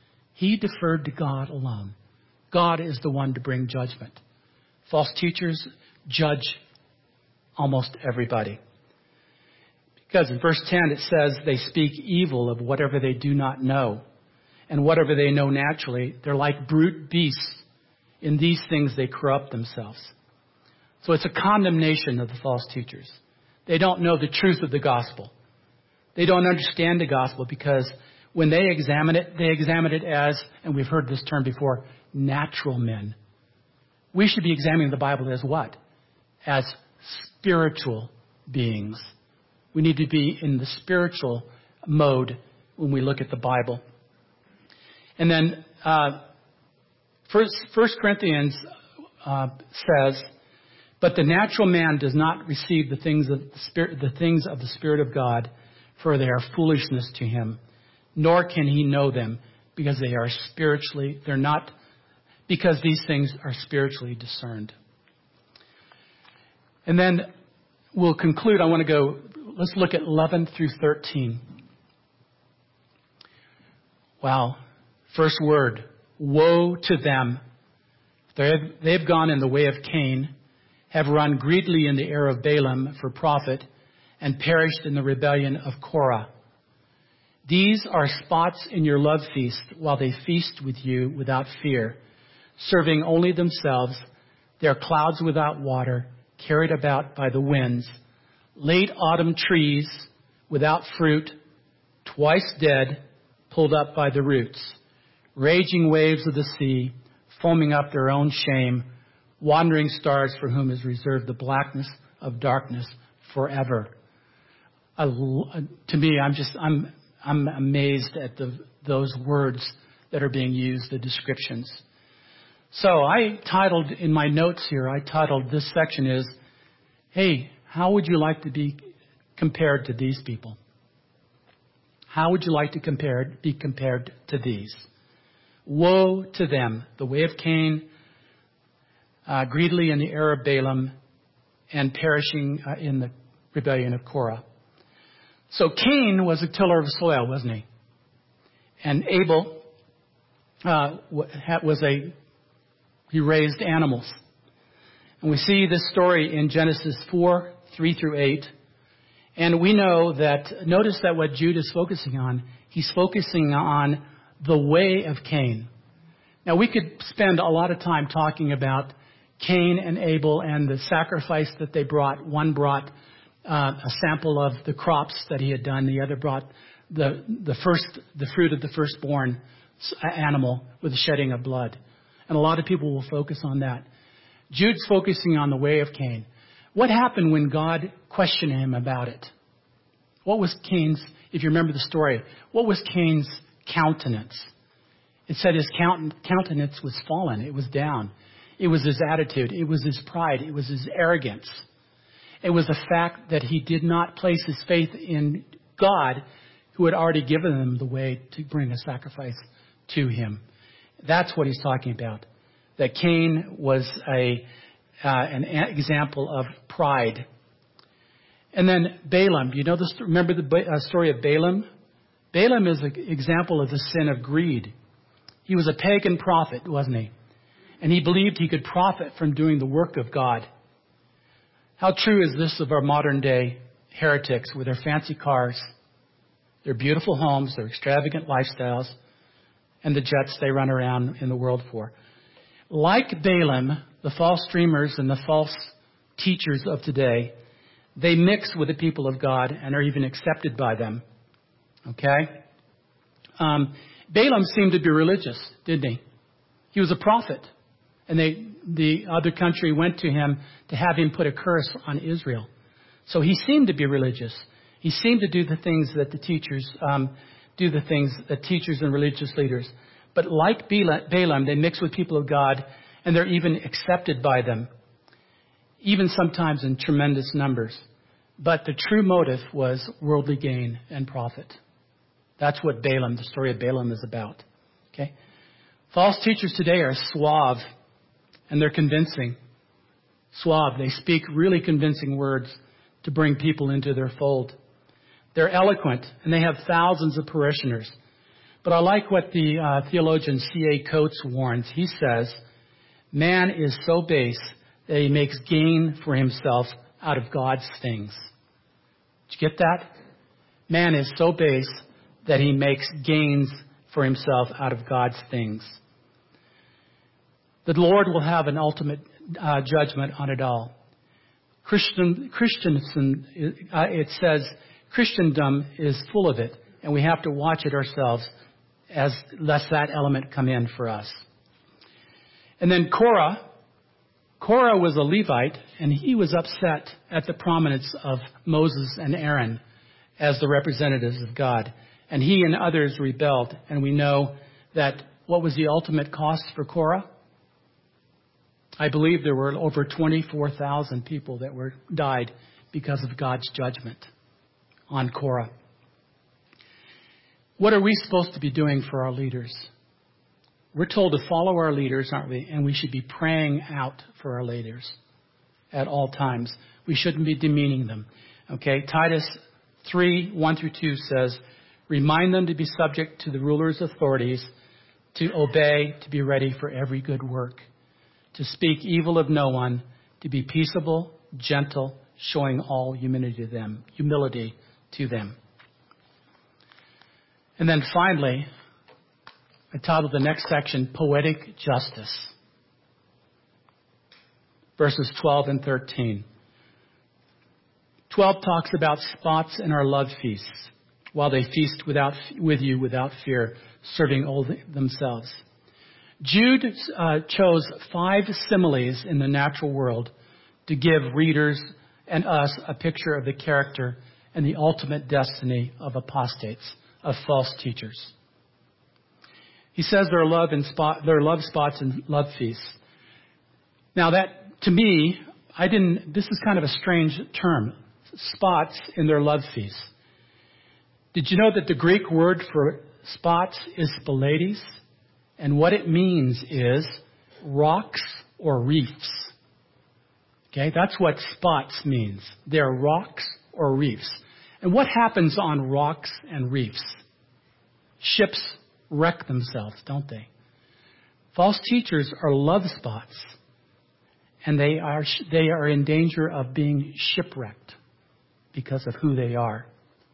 He deferred to God alone. God is the one to bring judgment. False teachers judge almost everybody. Because in verse ten it says they speak evil of whatever they do not know. And whatever they know naturally, they're like brute beasts. In these things they corrupt themselves. So it's a condemnation of the false teachers. They don't know the truth of the gospel. They don't understand the gospel because when they examine it, they examine it as, and we've heard this term before, natural men. We should be examining the Bible as what? As spiritual beings. We need to be in the spiritual mode when we look at the Bible. And then uh, First, First Corinthians uh, says, "But the natural man does not receive the things of the Spirit, the things of the Spirit of God, for they are foolishness to him. Nor can he know them, because they are spiritually. They're not because these things are spiritually discerned." And then we'll conclude. I want to go. Let's look at eleven through thirteen. Wow. First word, woe to them. They've, they've gone in the way of Cain, have run greedily in the error of Balaam for profit, and perished in the rebellion of Korah. These are spots in your love feast while they feast with you without fear, serving only themselves. They are clouds without water, carried about by the winds, late autumn trees without fruit, twice dead, pulled up by the roots. Raging waves of the sea, foaming up their own shame, wandering stars for whom is reserved the blackness of darkness forever. I, to me, I'm just, I'm, I'm amazed at the, those words that are being used, the descriptions. So I titled in my notes here, I titled this section is, hey, how would you like to be compared to these people? How would you like to compare, be compared to these? Woe to them, the way of Cain, uh, greedily in the error of Balaam, and perishing uh, in the rebellion of Korah. So Cain was a tiller of soil, wasn't he? And Abel uh, was a, he raised animals. And we see this story in Genesis four, three through eight. And we know that, notice that what Jude is focusing on, he's focusing on the way of Cain. Now, we could spend a lot of time talking about Cain and Abel and the sacrifice that they brought. One brought uh, a sample of the crops that he had done. The other brought the the first the fruit of the firstborn animal with the shedding of blood. And a lot of people will focus on that. Jude's focusing on the way of Cain. What happened when God questioned him about it? What was Cain's, if you remember the story, what was Cain's countenance? It said his countenance was fallen. It was down. It was his attitude. It was his pride. It was his arrogance. It was the fact that he did not place his faith in God, who had already given him the way to bring a sacrifice to him. That's what he's talking about. That Cain was a uh, an example of pride. And then Balaam. You know this? Remember the uh, story of Balaam? Balaam is an example of the sin of greed. He was a pagan prophet, wasn't he? And he believed he could profit from doing the work of God. How true is this of our modern day heretics with their fancy cars, their beautiful homes, their extravagant lifestyles, and the jets they run around in the world for? Like Balaam, the false dreamers and the false teachers of today, they mix with the people of God and are even accepted by them. Okay? Um, Balaam seemed to be religious, didn't he? He was a prophet. And they, the other country went to him to have him put a curse on Israel. So he seemed to be religious. He seemed to do the things that the teachers um, do, the things that teachers and religious leaders. But like Balaam, they mix with people of God, and they're even accepted by them, even sometimes in tremendous numbers. But the true motive was worldly gain and profit. That's what Balaam, the story of Balaam, is about. Okay? False teachers today are suave, and they're convincing. Suave. They speak really convincing words to bring people into their fold. They're eloquent, and they have thousands of parishioners. But I like what the uh, theologian C A Coates warns. He says, man is so base that he makes gain for himself out of God's things. Did you get that? Man is so base that he makes gains for himself out of God's things. The Lord will have an ultimate uh, judgment on it all. Christian, Christian, uh, it says, Christendom is full of it, and we have to watch it ourselves as lest that element come in for us. And then Korah. Korah was a Levite, and he was upset at the prominence of Moses and Aaron as the representatives of God. And he and others rebelled. And we know that what was the ultimate cost for Korah? I believe there were over twenty-four thousand people that were died because of God's judgment on Korah. What are we supposed to be doing for our leaders? We're told to follow our leaders, aren't we? And we should be praying out for our leaders at all times. We shouldn't be demeaning them. Okay? Titus three, one through two says, remind them to be subject to the rulers' authorities, to obey, to be ready for every good work, to speak evil of no one, to be peaceable, gentle, showing all humility to them, humility to them. And then finally, I titled the next section, Poetic Justice. Verses twelve and thirteen. twelve talks about spots in our love feasts, while they feast without, with you without fear, serving all themselves. Jude uh, chose five similes in the natural world to give readers and us a picture of the character and the ultimate destiny of apostates, of false teachers. He says there are love and spot, there are love spots and love feasts. Now that, to me, I didn't, this is kind of a strange term. Spots in their love feasts. Did you know that the Greek word for spots is spilades? And what it means is rocks or reefs. Okay, that's what spots means. They're rocks or reefs. And what happens on rocks and reefs? Ships wreck themselves, don't they? False teachers are love spots, and they are they are in danger of being shipwrecked because of who they are.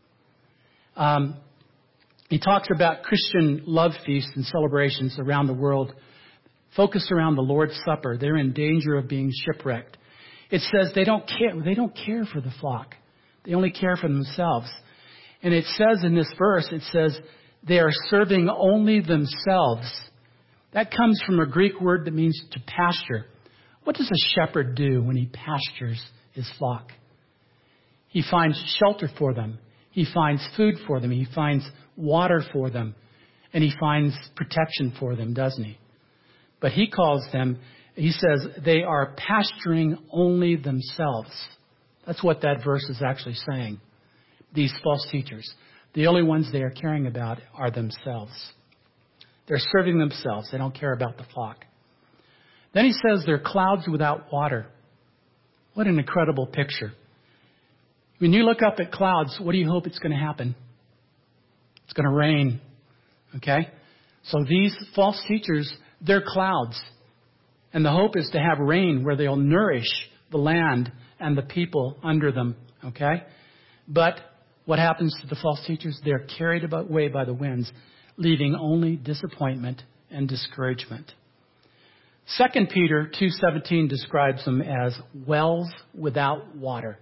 Um, he talks about Christian love feasts and celebrations around the world, focused around the Lord's Supper. They're in danger of being shipwrecked. It says they don't care. They don't care for the flock. They only care for themselves. And it says in this verse, it says they are serving only themselves. That comes from a Greek word that means to pasture. What does a shepherd do when he pastures his flock? He finds shelter for them. He finds food for them. He finds water for them. And he finds protection for them, doesn't he? But he calls them, he says, they are pasturing only themselves. That's what that verse is actually saying. These false teachers. The only ones they are caring about are themselves. They're serving themselves. They don't care about the flock. Then he says they're clouds without water. What an incredible picture. When you look up at clouds, what do you hope it's going to happen? It's going to rain. Okay? So these false teachers, they're clouds. And the hope is to have rain where they'll nourish the land and the people under them. Okay? But what happens to the false teachers? They're carried away by the winds, leaving only disappointment and discouragement. Second Peter two seventeen describes them as wells without water.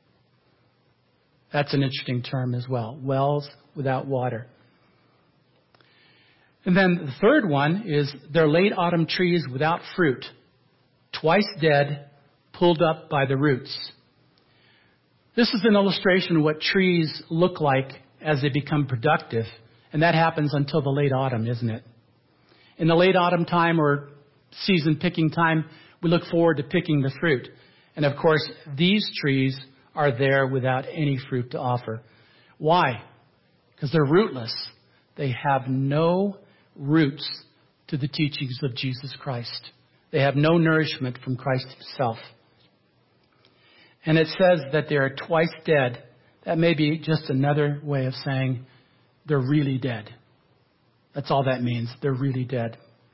That's an interesting term as well. Wells without water. And then the third one is they're late autumn trees without fruit, twice dead, pulled up by the roots. This is an illustration of what trees look like as they become productive. And that happens until the late autumn, isn't it? In the late autumn time or season picking time, we look forward to picking the fruit. And of course, these trees are there without any fruit to offer. Why? Because they're rootless. They have no roots to the teachings of Jesus Christ. They have no nourishment from Christ himself. And it says that they are twice dead. That may be just another way of saying they're really dead. That's all that means. They're really dead.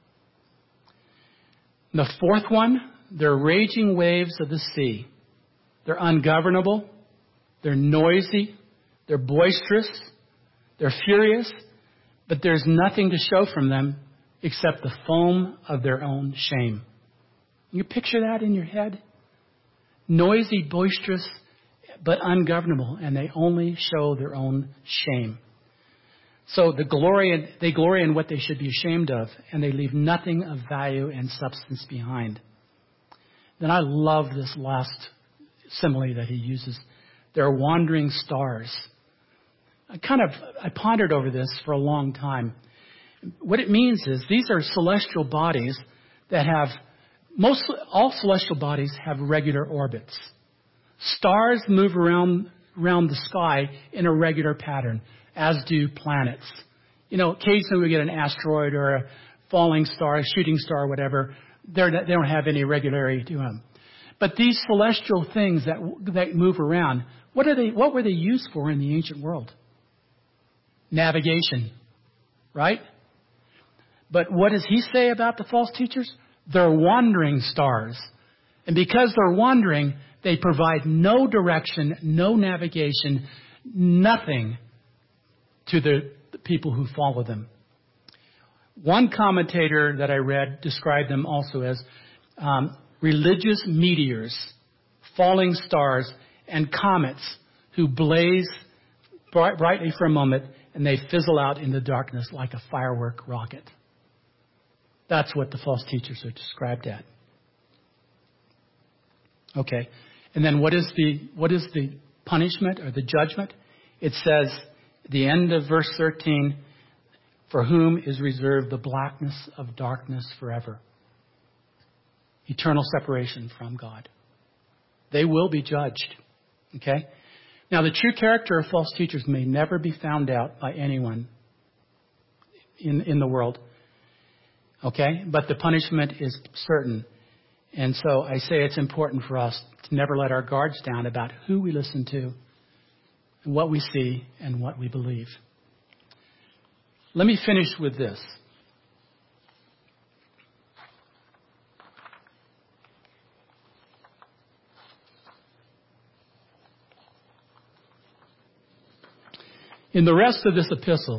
And the fourth one, they're raging waves of the sea. They're ungovernable. They're noisy. They're boisterous. They're furious. But there's nothing to show from them except the foam of their own shame. You picture that in your head? Noisy, boisterous, but ungovernable, and they only show their own shame. So the glory, they glory in what they should be ashamed of, and they leave nothing of value and substance behind. Then I love this last simile that he uses. They're wandering stars. I kind of, I pondered over this for a long time. What it means is these are celestial bodies that have, most, all celestial bodies have regular orbits. Stars move around, around the sky in a regular pattern, as do planets. You know, occasionally we get an asteroid or a falling star, a shooting star, or whatever. They're, they don't have any regularity to them. But these celestial things that that move around, what are they? What were they used for in the ancient world? Navigation, right? But what does he say about the false teachers? They're wandering stars. And because they're wandering, they provide no direction, no navigation, nothing to the, the people who follow them. One commentator that I read described them also as um, religious meteors, falling stars, and comets who blaze bright, brightly for a moment and they fizzle out in the darkness like a firework rocket. That's what the false teachers are described at. Okay. And then what is the what is the punishment or the judgment? It says, at the end of verse thirteen, for whom is reserved the blackness of darkness forever. Eternal separation from God. They will be judged. Okay? Now, the true character of false teachers may never be found out by anyone in, in the world. Okay? But the punishment is certain. And so I say it's important for us to never let our guards down about who we listen to, and what we see, and what we believe. Let me finish with this. In the rest of this epistle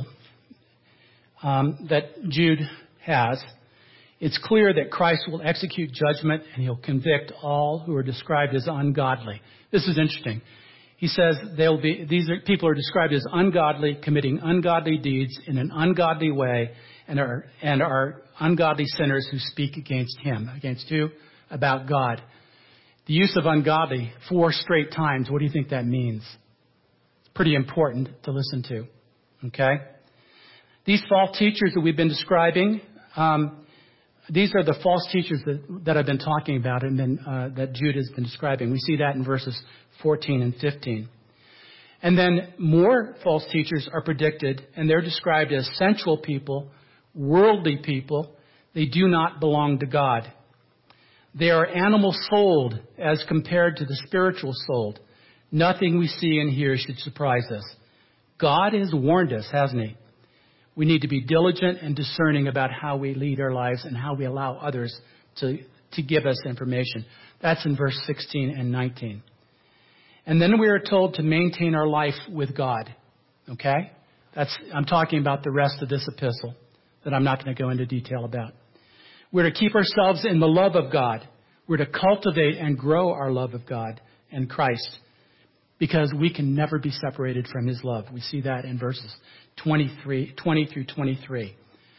um, that Jude has, it's clear that Christ will execute judgment and he'll convict all who are described as ungodly. This is interesting. He says they'll be, these are, people are described as ungodly, committing ungodly deeds in an ungodly way, and are, and are ungodly sinners who speak against him. Against who? About God. The use of ungodly four straight times, what do you think that means? It's pretty important to listen to. Okay? These false teachers that we've been describing, um, these are the false teachers that, that I've been talking about and then, uh, that Jude has been describing. We see that in verses fourteen and fifteen. And then more false teachers are predicted, and they're described as sensual people, worldly people. They do not belong to God. They are animal-souled as compared to the spiritual-souled. Nothing we see and hear should surprise us. God has warned us, hasn't he? We need to be diligent and discerning about how we lead our lives and how we allow others to, to give us information. That's in verse sixteen and nineteen. And then we are told to maintain our life with God. Okay? That's, I'm talking about the rest of this epistle that I'm not going to go into detail about. We're to keep ourselves in the love of God. We're to cultivate and grow our love of God and Christ, because we can never be separated from his love. We see that in verses twenty-three, twenty through twenty-three.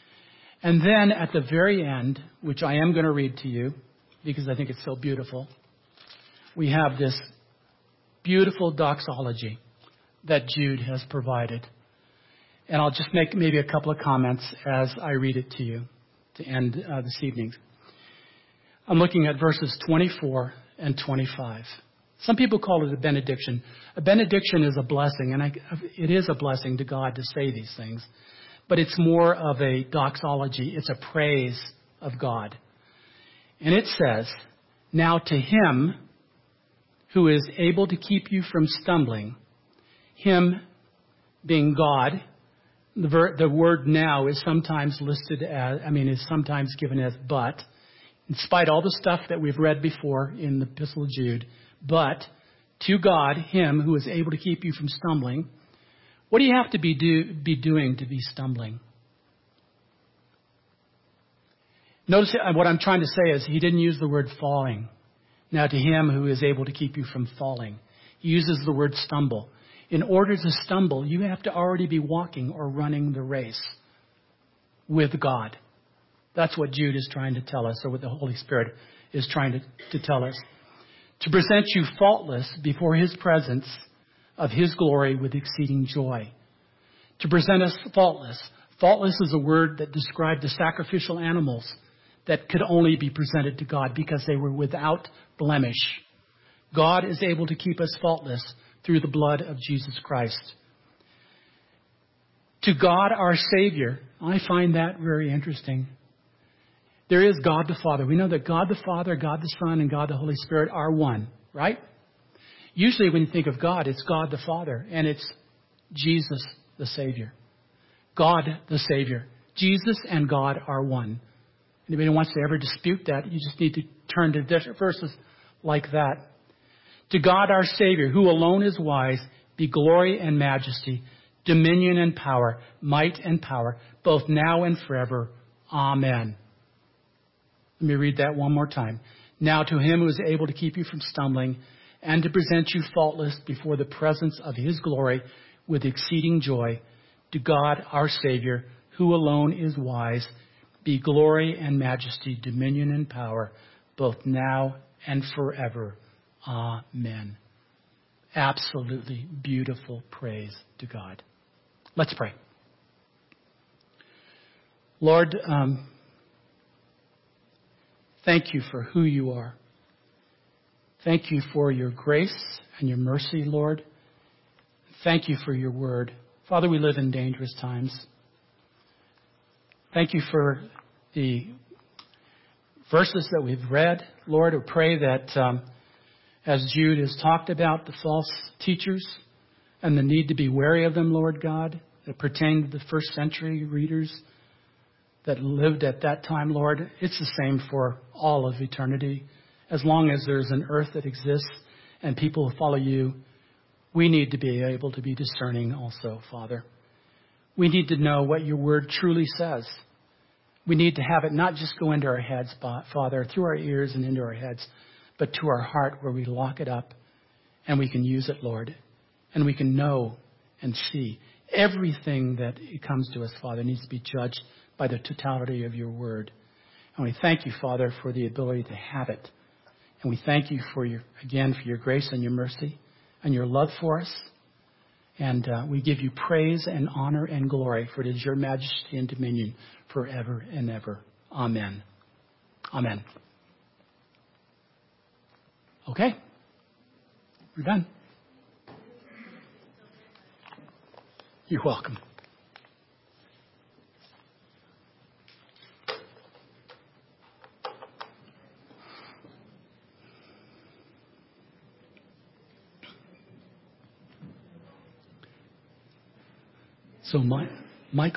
And then at the very end, which I am going to read to you because I think it's so beautiful, we have this beautiful doxology that Jude has provided. And I'll just make maybe a couple of comments as I read it to you to end uh, this evening. I'm looking at verses twenty-four and twenty-five. Some people call it a benediction. A benediction is a blessing, and I, it is a blessing to God to say these things. But it's more of a doxology. It's a praise of God. And it says, now to him who is able to keep you from stumbling, him being God, the, ver- the word now is sometimes listed as, I mean, is sometimes given as but, in spite of all the stuff that we've read before in the Epistle of Jude. But to God, him who is able to keep you from stumbling. What do you have to be do, be doing to be stumbling? Notice what I'm trying to say is he didn't use the word falling. Now to him who is able to keep you from falling. He uses the word stumble. In order to stumble, you have to already be walking or running the race with God. That's what Jude is trying to tell us, or what the Holy Spirit is trying to, to tell us. To present you faultless before his presence of his glory with exceeding joy. To present us faultless. Faultless is a word that described the sacrificial animals that could only be presented to God because they were without blemish. God is able to keep us faultless through the blood of Jesus Christ. To God our Savior. I find that very interesting. There is God the Father. We know that God the Father, God the Son, and God the Holy Spirit are one, right? Usually when you think of God, it's God the Father, and it's Jesus the Savior. God the Savior. Jesus and God are one. Anybody who wants to ever dispute that, you just need to turn to verses like that. To God our Savior, who alone is wise, be glory and majesty, dominion and power, might and power, both now and forever. Amen. Let me read that one more time. Now to him who is able to keep you from stumbling and to present you faultless before the presence of his glory with exceeding joy, to God our Savior, who alone is wise, be glory and majesty, dominion and power, both now and forever. Amen. Absolutely beautiful praise to God. Let's pray. Lord, um, thank you for who you are. Thank you for your grace and your mercy, Lord. Thank you for your word. Father, we live in dangerous times. Thank you for the verses that we've read. Lord, I pray that um, as Jude has talked about the false teachers and the need to be wary of them, Lord God, that pertain to the first century readers that lived at that time, Lord, it's the same for all of eternity. As long as there's an earth that exists and people who follow you, we need to be able to be discerning also, Father. We need to know what your word truly says. We need to have it not just go into our heads, Father, through our ears and into our heads, but to our heart where we lock it up and we can use it, Lord. And we can know and see everything that comes to us, Father, needs to be judged by the totality of your word. And we thank you, Father, for the ability to have it. And we thank you for your, again, for your grace and your mercy and your love for us. And uh, we give you praise and honor and glory, for it is your majesty and dominion forever and ever. Amen. Amen. Okay. We're done. You're welcome. So my, Mike.